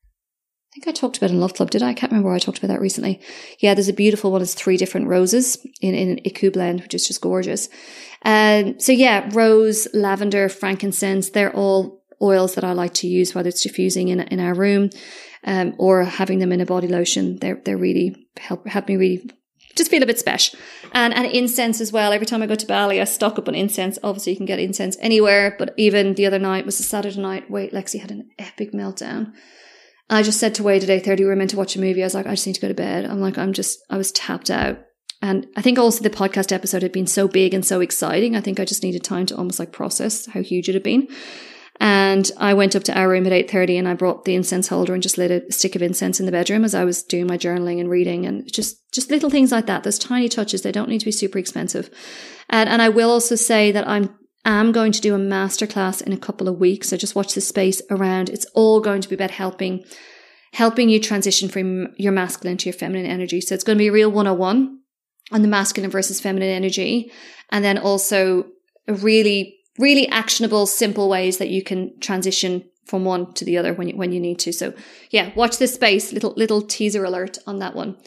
I think I talked about it in Love Club, did I? I can't remember where I talked about that recently. Yeah, there's a beautiful one. It's three different roses in, in an Iku blend, which is just gorgeous. Um, so yeah, rose, lavender, frankincense, they're all oils that I like to use, whether it's diffusing in in our room, um, or having them in a body lotion. They're they're really help help me really just feel a bit special. And and incense as well. Every time I go to Bali, I stock up on incense. Obviously, you can get incense anywhere, but even the other night was a Saturday night. Wait, Lexi had an epic meltdown. I just said to Wade at eight thirty, we were meant to watch a movie. I was like, I just need to go to bed. I'm like, I'm just, I was tapped out. And I think also the podcast episode had been so big and so exciting. I think I just needed time to almost like process how huge it had been. And I went up to our room at eight thirty and I brought the incense holder and just lit a stick of incense in the bedroom as I was doing my journaling and reading, and just, just little things like that. Those tiny touches, they don't need to be super expensive. And, and I will also say that I'm, am going to do a masterclass in a couple of weeks. So just watch the space around. It's all going to be about helping, helping you transition from your masculine to your feminine energy. So it's going to be a real one oh one on the masculine versus feminine energy. And then also a really really actionable, simple ways that you can transition from one to the other when you, when you need to. So yeah, watch this space. Little, little teaser alert on that one.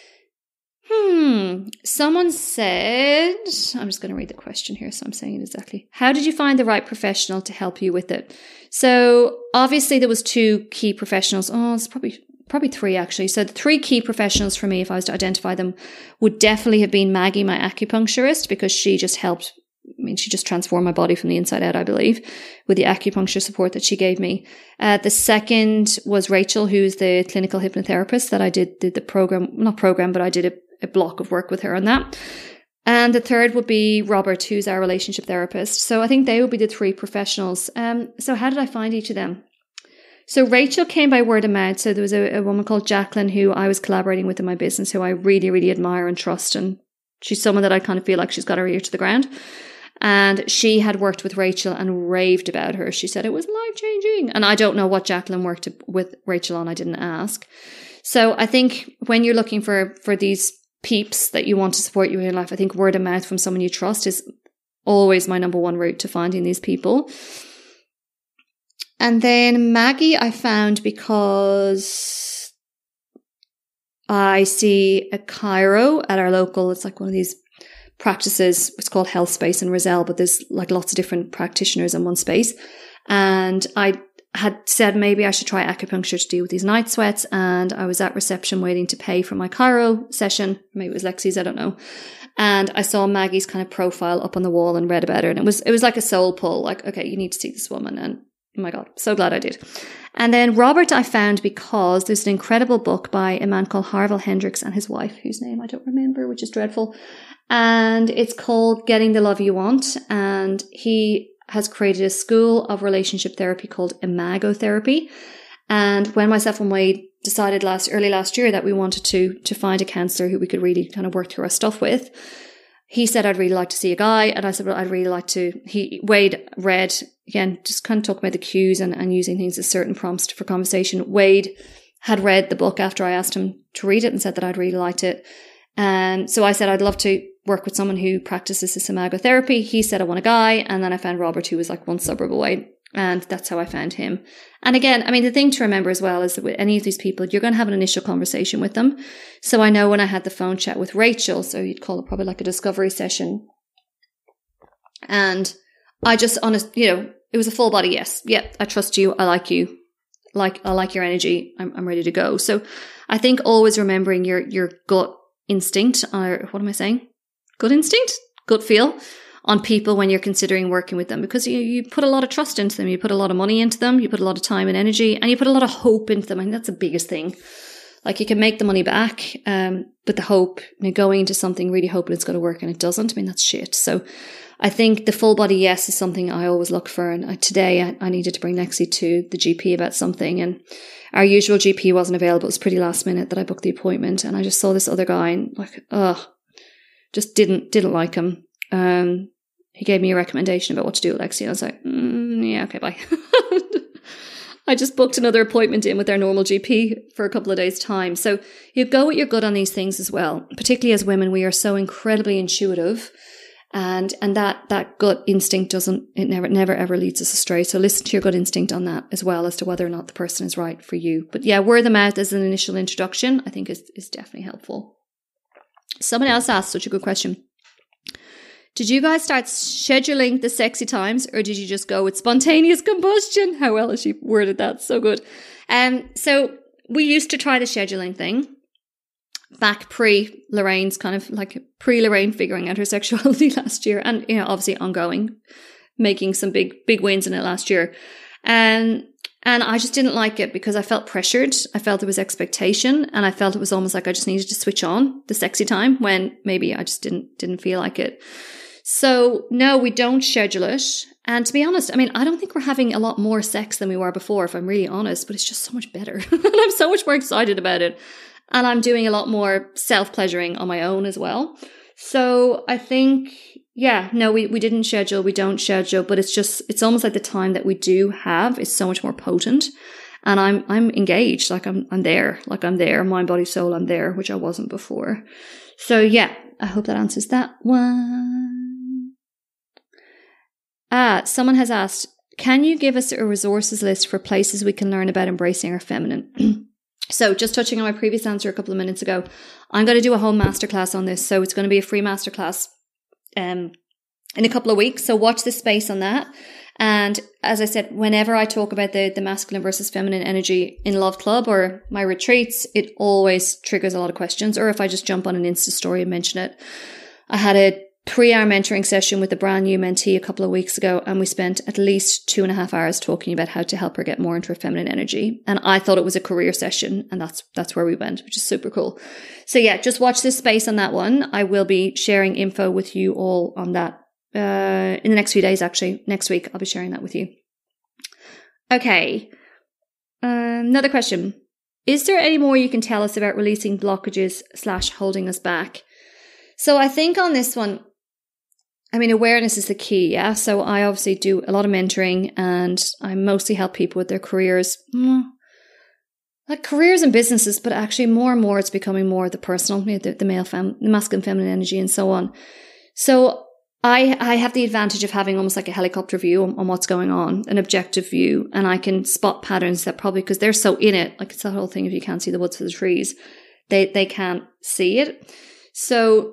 Hmm. Someone said, I'm just going to read the question here. So I'm saying it exactly. How did you find the right professional to help you with it? So obviously there was two key professionals. Oh, it's probably, probably three actually. So the three key professionals for me, if I was to identify them, would definitely have been Maggie, my acupuncturist, because she just helped I mean, she just transformed my body from the inside out, I believe, with the acupuncture support that she gave me. Uh, the second was Rachel, who's the clinical hypnotherapist that I did, did the program, not program, but I did a, a block of work with her on that. And the third would be Robert, who's our relationship therapist. So I think they would be the three professionals. Um, so how did I find each of them? So Rachel came by word of mouth. So there was a, a woman called Jacqueline who I was collaborating with in my business, who I really, really admire and trust. And she's someone that I kind of feel like she's got her ear to the ground. And she had worked with Rachel and raved about her. She said it was life-changing. And I don't know what Jacqueline worked with Rachel on. I didn't ask. So I think when you're looking for, for these peeps that you want to support you in your life, I think word of mouth from someone you trust is always my number one route to finding these people. And then Maggie I found because I see a chiro at our local, it's like one of these practices. It's called Health Space in Roselle, but there's like lots of different practitioners in one space. And I had said maybe I should try acupuncture to deal with these night sweats. And I was at reception waiting to pay for my chiro session. Maybe it was Lexi's, I don't know. And I saw Maggie's kind of profile up on the wall and read about her. And it was, it was like a soul pull, like, okay, you need to see this woman. And oh my God, so glad I did. And then Robert I found because there's an incredible book by a man called Harville Hendrix and his wife, whose name I don't remember, which is dreadful. And it's called Getting the Love You Want. And he has created a school of relationship therapy called Imago Therapy. And when myself and Wade decided last, early last year that we wanted to, to find a counselor who we could really kind of work through our stuff with, he said, I'd really like to see a guy. And I said, well, I'd really like to, he, Wade read, again, just kind of talk about the cues and, and using things as certain prompts for conversation. Wade had read the book after I asked him to read it and said that I'd really liked it. And so I said, I'd love to work with someone who practices this Imago therapy. He said, I want a guy. And then I found Robert, who was like one suburb away. And that's how I found him. And again, I mean, the thing to remember as well is that with any of these people, you're going to have an initial conversation with them. So I know when I had the phone chat with Rachel, so you'd call it probably like a discovery session. And I just, honest, you know, it was a full body yes. Yeah, I trust you. I like you. Like, I like your energy. I'm, I'm ready to go. So I think always remembering your, your gut instinct, or what am I saying? Gut instinct? Gut feel on people when you're considering working with them, because you, you put a lot of trust into them. You put a lot of money into them. You put a lot of time and energy, and you put a lot of hope into them. I think that's the biggest thing. Like, you can make the money back, um, but the hope, you know, going into something really hoping it's going to work and it doesn't, I mean, that's shit. So I think the full body yes is something I always look for. And I, today I, I needed to bring Lexi to the G P about something, and our usual G P wasn't available. It was pretty last minute that I booked the appointment, and I just saw this other guy and like, ugh, just didn't, didn't like him. Um, he gave me a recommendation about what to do with Lexi, and I was like, mm, yeah, okay, bye. I just booked another appointment in with our normal G P for a couple of days' time. So you go with your gut on these things as well. Particularly as women, we are so incredibly intuitive, and and that that gut instinct doesn't, it never never ever leads us astray. So listen to your gut instinct on that as well, as to whether or not the person is right for you. But yeah, word of mouth as an initial introduction, I think is is definitely helpful. Someone else asked such a good question. Did you guys start scheduling the sexy times, or did you just go with spontaneous combustion? How well has she worded that? So good. Um, so we used to try the scheduling thing back pre Lorraine's kind of like pre Lorraine figuring out her sexuality last year, and you know, obviously ongoing, making some big big wins in it last year. And and I just didn't like it because I felt pressured. I felt there was expectation, and I felt it was almost like I just needed to switch on the sexy time when maybe I just didn't didn't feel like it. So no, we don't schedule it. And to be honest, I mean, I don't think we're having a lot more sex than we were before, if I'm really honest, but it's just so much better. And I'm so much more excited about it. And I'm doing a lot more self-pleasuring on my own as well. So I think, yeah, no, we, we didn't schedule, we don't schedule, but it's just, it's almost like the time that we do have is so much more potent. And I'm, I'm engaged, like I'm, I'm there, like I'm there, mind, body, soul, I'm there, which I wasn't before. So yeah, I hope that answers that one. Ah, someone has asked, can you give us a resources list for places we can learn about embracing our feminine? So just touching on my previous answer a couple of minutes ago, I'm going to do a whole masterclass on this. So it's going to be a free masterclass um, in a couple of weeks. So watch this space on that. And as I said, whenever I talk about the, the masculine versus feminine energy in Love Club or my retreats, it always triggers a lot of questions. Or if I just jump on an Insta story and mention it. I had a three-hour mentoring session with a brand new mentee a couple of weeks ago, and we spent at least two and a half hours talking about how to help her get more into her feminine energy. And I thought it was a career session, and that's that's where we went, which is super cool. So yeah, just watch this space on that one. I will be sharing info with you all on that uh, in the next few days, actually. Next week, I'll be sharing that with you. Okay. Um, another question. Is there any more you can tell us about releasing blockages slash holding us back? So I think on this one, I mean, awareness is the key, yeah? So I obviously do a lot of mentoring, and I mostly help people with their careers. Like careers and businesses, but actually more and more it's becoming more the personal, the, the male, fem, the masculine, feminine energy and so on. So I I have the advantage of having almost like a helicopter view on, on what's going on, an objective view, and I can spot patterns that probably, because they're so in it, like it's that whole thing, if you can't see the woods for the trees, they, they can't see it. So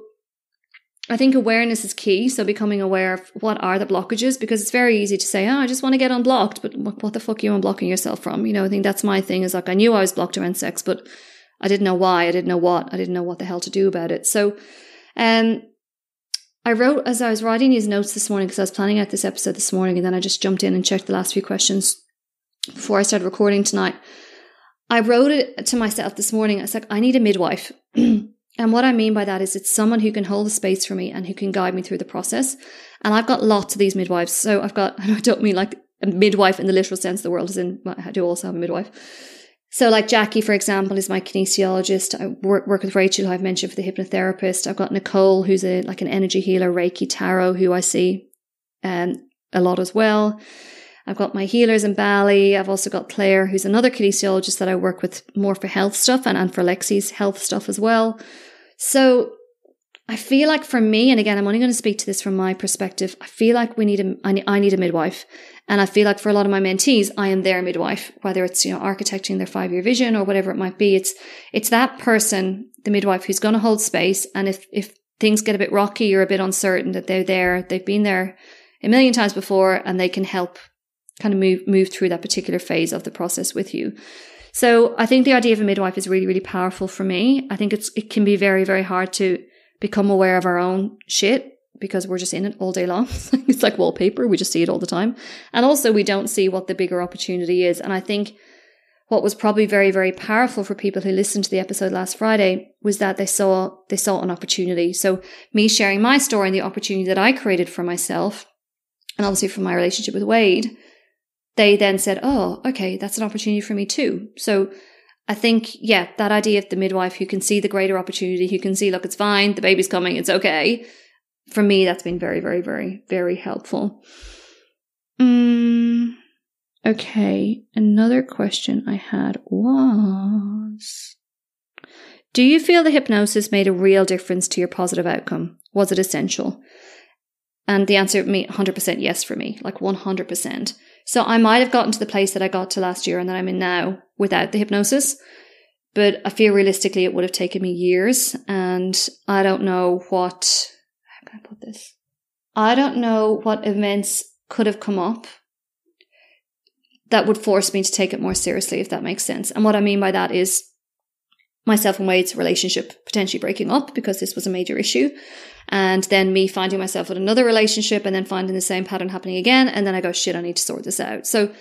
I think awareness is key. So becoming aware of what are the blockages, because it's very easy to say, oh, I just want to get unblocked. But what, what the fuck are you unblocking yourself from? You know, I think that's my thing, is like, I knew I was blocked around sex, but I didn't know why. I didn't know what. I didn't know what the hell to do about it. So um, I wrote, as I was writing these notes this morning, because I was planning out this episode this morning, and then I just jumped in and checked the last few questions before I started recording tonight. I wrote it to myself this morning. I was like, I need a midwife. And what I mean by that is it's someone who can hold the space for me and who can guide me through the process. And I've got lots of these midwives. So I've got, I don't mean like a midwife in the literal sense of the world, as in, I do also have a midwife. So like Jackie, for example, is my kinesiologist. I work, work with Rachel, who I've mentioned, for the hypnotherapist. I've got Nicole, who's a like an energy healer, Reiki, Tarot, who I see um, a lot as well. I've got my healers in Bali. I've also got Claire, who's another kinesiologist that I work with more for health stuff, and, and for Lexi's health stuff as well. So I feel like for me, and again, I'm only going to speak to this from my perspective, I feel like we need a, I need, I need a midwife. And I feel like for a lot of my mentees, I am their midwife, whether it's, you know, architecting their five-year vision or whatever it might be. It's, it's that person, the midwife, who's going to hold space. And if, if things get a bit rocky or a bit uncertain, that they're there, they've been there a million times before, and they can help kind of move, move through that particular phase of the process with you. So I think the idea of a midwife is really, really powerful for me. I think it's, it can be very, very hard to become aware of our own shit, because we're just in it all day long. It's like wallpaper. We just see it all the time. And also we don't see what the bigger opportunity is. And I think what was probably very, very powerful for people who listened to the episode last Friday was that they saw, they saw an opportunity. So me sharing my story and the opportunity that I created for myself, and obviously from my relationship with Wade, they then said, oh, okay, that's an opportunity for me too. So I think, yeah, that idea of the midwife who can see the greater opportunity, who can see, look, it's fine, the baby's coming, it's okay. For me, that's been very, very, very, very helpful. Mm, okay, another question I had was, do you feel the hypnosis made a real difference to your positive outcome? Was it essential? And the answer, me, one hundred percent yes for me, like one hundred percent. So I might have gotten to the place that I got to last year and that I'm in now without the hypnosis, but I feel realistically it would have taken me years, and I don't know what, how can I put this? I don't know what events could have come up that would force me to take it more seriously, if that makes sense. And what I mean by that is myself and Wade's relationship potentially breaking up because this was a major issue. And then me finding myself in another relationship and then finding the same pattern happening again. And then I go, shit, I need to sort this out. So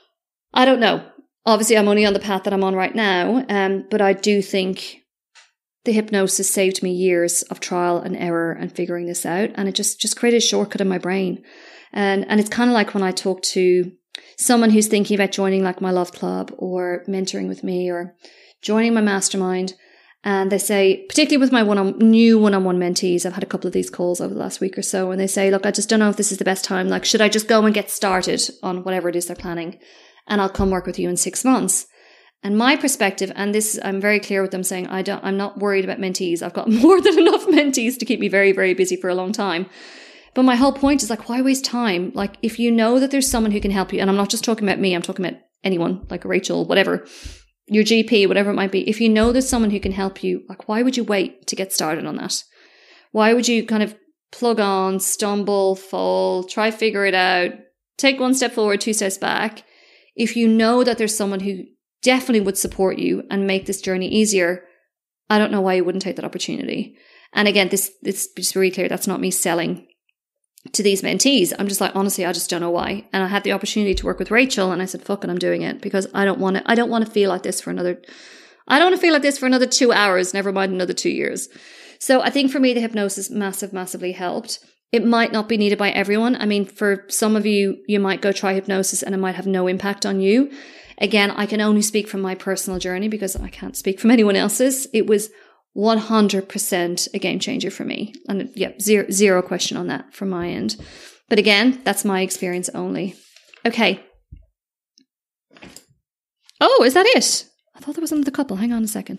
I don't know. Obviously, I'm only on the path that I'm on right now. Um, but I do think the hypnosis saved me years of trial and error and figuring this out. And it just, just created a shortcut in my brain. And, and it's kind of like when I talk to someone who's thinking about joining like my love club or mentoring with me or joining my mastermind. And they say, particularly with my one-on new one-on-one mentees, I've had a couple of these calls over the last week or so, and they say, look, I just don't know if this is the best time. Like, should I just go and get started on whatever it is they're planning? And I'll come work with you in six months. And my perspective, and this, I'm very clear with them saying, I don't, I'm not worried about mentees. I've got more than enough mentees to keep me very, very busy for a long time. But my whole point is like, why waste time? Like, if you know that there's someone who can help you, and I'm not just talking about me, I'm talking about anyone, like Rachel, whatever, your G P, whatever it might be. If you know there's someone who can help you, like, why would you wait to get started on that? Why would you kind of plug on, stumble, fall, try figure it out, take one step forward, two steps back? If you know that there's someone who definitely would support you and make this journey easier, I don't know why you wouldn't take that opportunity. And again, this, this just very clear, that's not me selling to these mentees. I'm just like, honestly, I just don't know why. And I had the opportunity to work with Rachel and I said, fuck it, I'm doing it because I don't want to, I don't want to feel like this for another, I don't want to feel like this for another two hours, never mind another two years. So I think for me, the hypnosis massive, massively helped. It might not be needed by everyone. I mean, for some of you, you might go try hypnosis and it might have no impact on you. Again, I can only speak from my personal journey because I can't speak from anyone else's. It was one hundred percent a game changer for me. And yeah, zero, zero question on that from my end. But again, that's my experience only. Okay. Oh, is that it? I thought there was another couple. Hang on a second.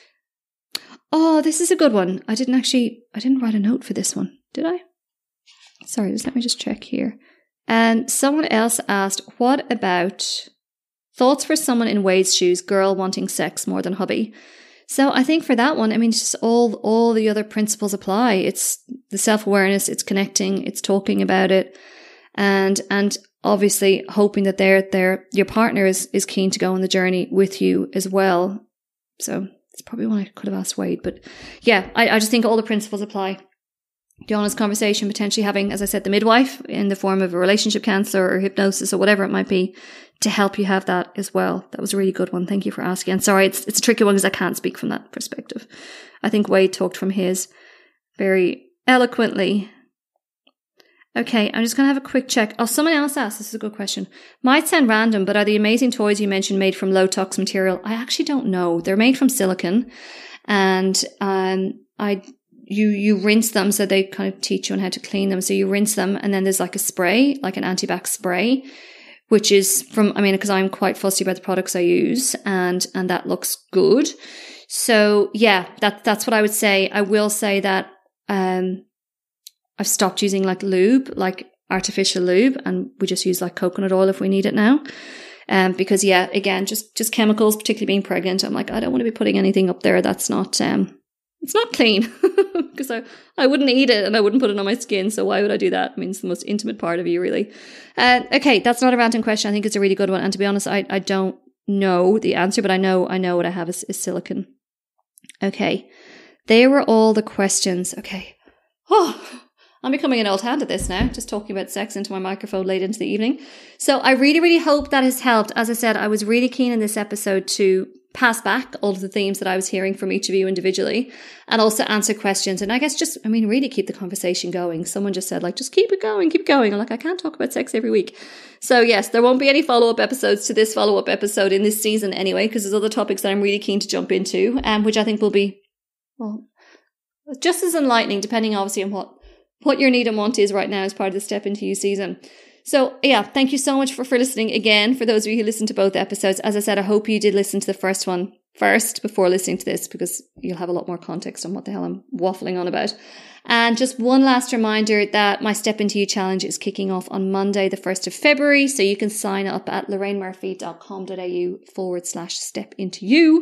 Oh, this is a good one. I didn't actually, I didn't write a note for this one. Did I? Sorry, just let me just check here. And someone else asked, what about thoughts for someone in Wade's shoes, girl wanting sex more than hubby? So I think for that one, I mean, it's just all, all the other principles apply. It's the self-awareness, it's connecting, it's talking about it. And, and obviously hoping that they're, they're, your partner is, is keen to go on the journey with you as well. So it's probably one I could have asked Wade, but yeah, I, I just think all the principles apply. The honest conversation, potentially having, as I said, the midwife in the form of a relationship counselor or hypnosis or whatever it might be to help you have that as well. That was a really good one. Thank you for asking. And sorry, it's it's a tricky one because I can't speak from that perspective. I think Wade talked from his very eloquently. Okay, I'm just going to have a quick check. Oh, someone else asked, this is a good question. Might sound random, but are the amazing toys you mentioned made from low tox material? I actually don't know. They're made from silicone and um, I... You you rinse them, so they kind of teach you on how to clean them. So you rinse them, and then there's like a spray, like an antibac spray, which is from, I mean, because I'm quite fussy about the products I use, and and that looks good. So yeah, that that's what I would say. I will say that um, I've stopped using like lube, like artificial lube, and we just use like coconut oil if we need it now. Um, because yeah, again, just just chemicals, particularly being pregnant. I'm like, I don't want to be putting anything up there that's not um. It's not clean because I, I wouldn't eat it and I wouldn't put it on my skin. So why would I do that? I mean, it's the most intimate part of you, really. Uh, okay, that's not a ranting question. I think it's a really good one. And to be honest, I, I don't know the answer, but I know I know what I have is, is silicone. Okay, they were all the questions. Okay. Oh, I'm becoming an old hand at this now, just talking about sex into my microphone late into the evening. So I really, really hope that has helped. As I said, I was really keen in this episode to pass back all of the themes that I was hearing from each of you individually and also answer questions. And I guess just, I mean, really keep the conversation going. Someone just said like, just keep it going, keep going. I'm like, I can't talk about sex every week. So yes, there won't be any follow-up episodes to this follow-up episode in this season anyway, because there's other topics that I'm really keen to jump into, um, which I think will be, well, just as enlightening, depending obviously on what, what your need and want is right now as part of the Step Into You season. So yeah, thank you so much for, for listening again. For those of you who listened to both episodes, as I said, I hope you did listen to the first one first before listening to this, because you'll have a lot more context on what the hell I'm waffling on about. And just one last reminder that my Step Into You challenge is kicking off on Monday, the first of February. So you can sign up at lorrainemurphy.com.au forward slash step into you,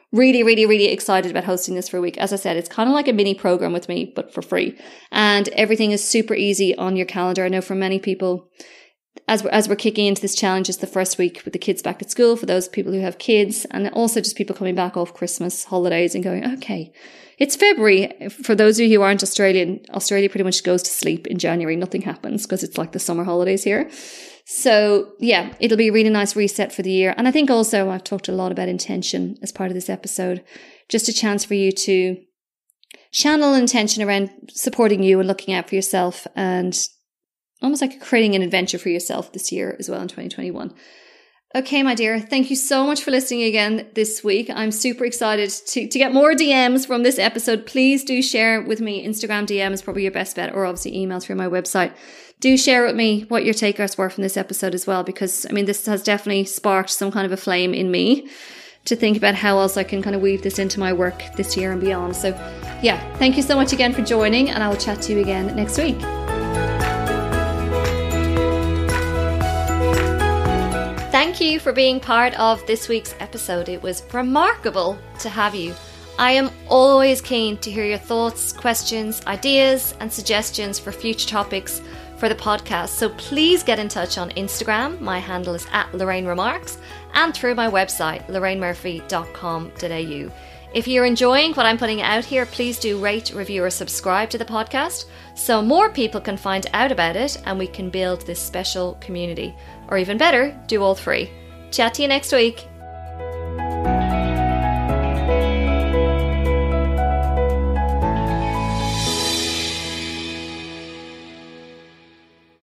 really, really, really excited about hosting this for a week. As I said, it's kind of like a mini program with me, but for free. And everything is super easy on your calendar. I know for many people, as we're, as we're kicking into this challenge, it's the first week with the kids back at school for those people who have kids, and also just people coming back off Christmas holidays and going, okay, it's February. For those of you who aren't Australian, Australia pretty much goes to sleep in January. Nothing happens because it's like the summer holidays here. So yeah, it'll be a really nice reset for the year. And I think also I've talked a lot about intention as part of this episode, just a chance for you to channel intention around supporting you and looking out for yourself, and almost like creating an adventure for yourself this year as well in twenty twenty-one. Okay, my dear, thank you so much for listening again this week. I'm super excited to, to get more D Ms from this episode. Please do share with me. Instagram D M is probably your best bet, or obviously email through my website. Do share with me what your takeaways were from this episode as well, because I mean, this has definitely sparked some kind of a flame in me to think about how else I can kind of weave this into my work this year and beyond. So yeah, thank you so much again for joining, and I will chat to you again next week. Thank you for being part of this week's episode. It was remarkable to have you. I am always keen to hear your thoughts, questions, ideas, and suggestions for future topics for the podcast. So please get in touch on Instagram. My handle is at Lorraine Remarks, and through my website, lorraine murphy dot com dot a u. If you're enjoying what I'm putting out here, please do rate, review, or subscribe to the podcast so more people can find out about it and we can build this special community. Or even better, do all three. Chat to you next week.